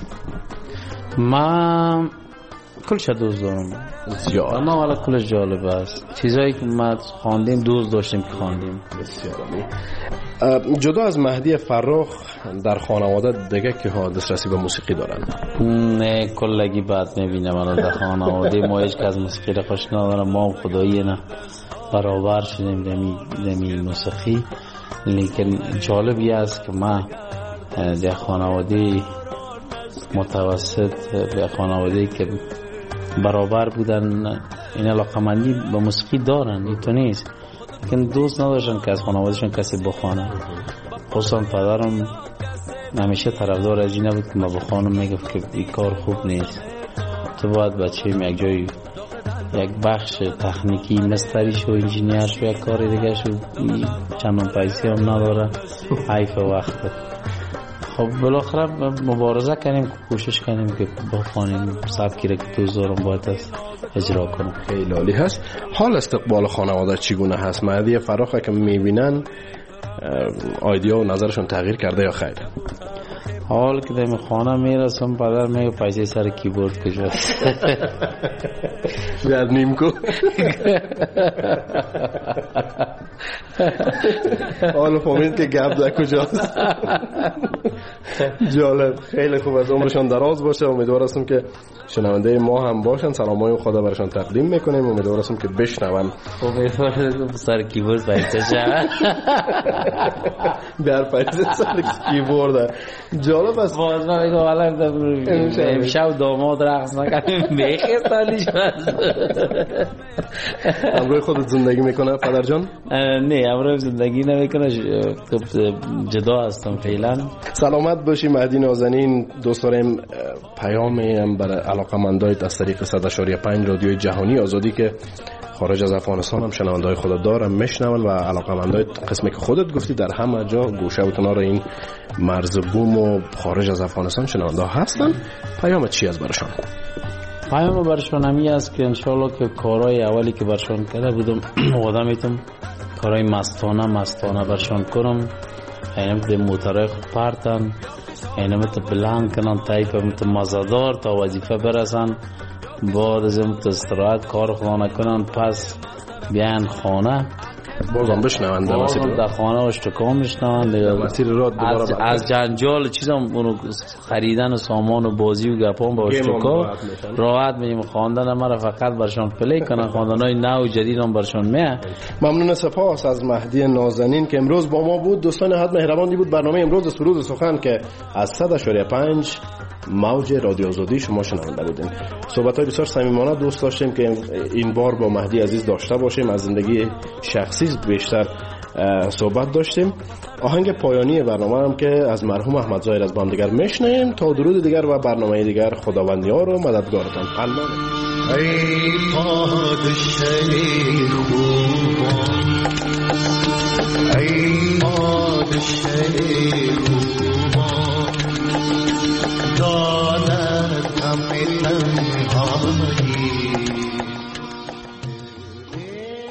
من کلش دوست دارم زیاد، اما والا کلش جالب است. چیزایی که ما خواندیم دوست داشتیم که خواندیم. بسیار عالی. جدا از مهدی فرخ در خانواده دیگه که ها دسترسی به موسیقی دارن؟ نه کلگی بد میبینم من در خانواده ما هیچ که از موسیقی را خوش ندارم. ما خدایی نه برابر شدیم دمی موسیقی، لیکن جالبی است که ما در خانواده متوسط به خانواده که برابر بودن این علاقمندی به موسیقی دارن، این تو نیست، لیکن دوست نداشتن که از خانوادهشون کسی بخوانه. خصوصا پدرم همیشه طرفدار از این نبود که ما بخوانم، میگفت که این کار خوب نیست، تو باید بچه‌م یک جای یک بخش تکنیکی مستری شو، انجینیر شو، یک کار دیگه شو، چندان پیسی هم نداره، حیف وقت. خب بالاخره مبارزه کنیم، کوشش کنیم که بخوانیم سبکی را که دوست دارم باید اجرا کنم. خیلی عالی هست. حال استقبال خانواده چگونه هست؟ مهدی فرخ که میبینن آیدیا و نظرشون تغییر کرده یا خیر؟ حال که در خانه میرسم پدر میگه پیسه سر کیبورد کجاست؟ بیاد نیم کو. حالا فهمید که گپ در کجاست. جالب، خیلی خوب. از عمرشان دراز باشه. امیدوار هستم که شنونده ما هم باشن. سلامای خدا برشان تقدیم میکنیم. امیدوار هستم که بشنون. امیدوارم سر کیبورد پیسه شد. در پیسه سر کیبورد. جالب است. باز من میگم حالا امشب داماد رقص نکنیم میخستالیش. امروی خودت زندگی میکنه پدر جان؟ نه امروی زندگی نمیکنه، جدا هستم فعلا. سلامت باشی مهدی نازنین. دوست داریم پیامی هم برای علاقه‌مندای از طریق 100.5 رادیوی جهانی آزادی که خارج از افغانستان هم شنونده‌های خودت دارن میشنون و علاقه‌مندای قسمی که خودت گفتی در همه جا گوشه و کنار این مرز بوم و خارج از افغانستان شنونده هستن، پیامت چی از برشان؟ پیام برشان همی است که انشالله که کارهای اولی که برشان کرده بودم آدم میتونم کارهای مستانه برشان کنم. اینم که موترهای خود پرتن، اینم که بلند کنن تایپ تو مزادار تا وظیفه برسن، بعد از این استراحت کار خدا نکنن، پس بیان خانه بازم بشنوند در خانه اشتکام میشنوند از جنجال چیزام اونو خریدن و سامان و بازی و گپان با اشتکا راحت میگیم. خواندن مرا فقط برشان پلی کنن، خواندنای نو و جدید هم برشان میه. ممنون، سپاس از مهدی نازنین که امروز با ما بود. دوستان حد مهربانی بود برنامه امروز سرود سخن که از 100.5 موج رادیو آزادی شما شنونده بودین. صحبت‌های بسیار صمیمانه دوست داشتیم که این بار با مهدی عزیز داشته باشیم. از زندگی شخصی بیشتر صحبت داشتیم. آهنگ پایانی برنامه هم که از مرحوم احمد ظاهر از بامدیگر میشنیم. تا درود دیگر و برنامه دیگر، خداوند یار و مددگارتان. الله. ای پادشاهی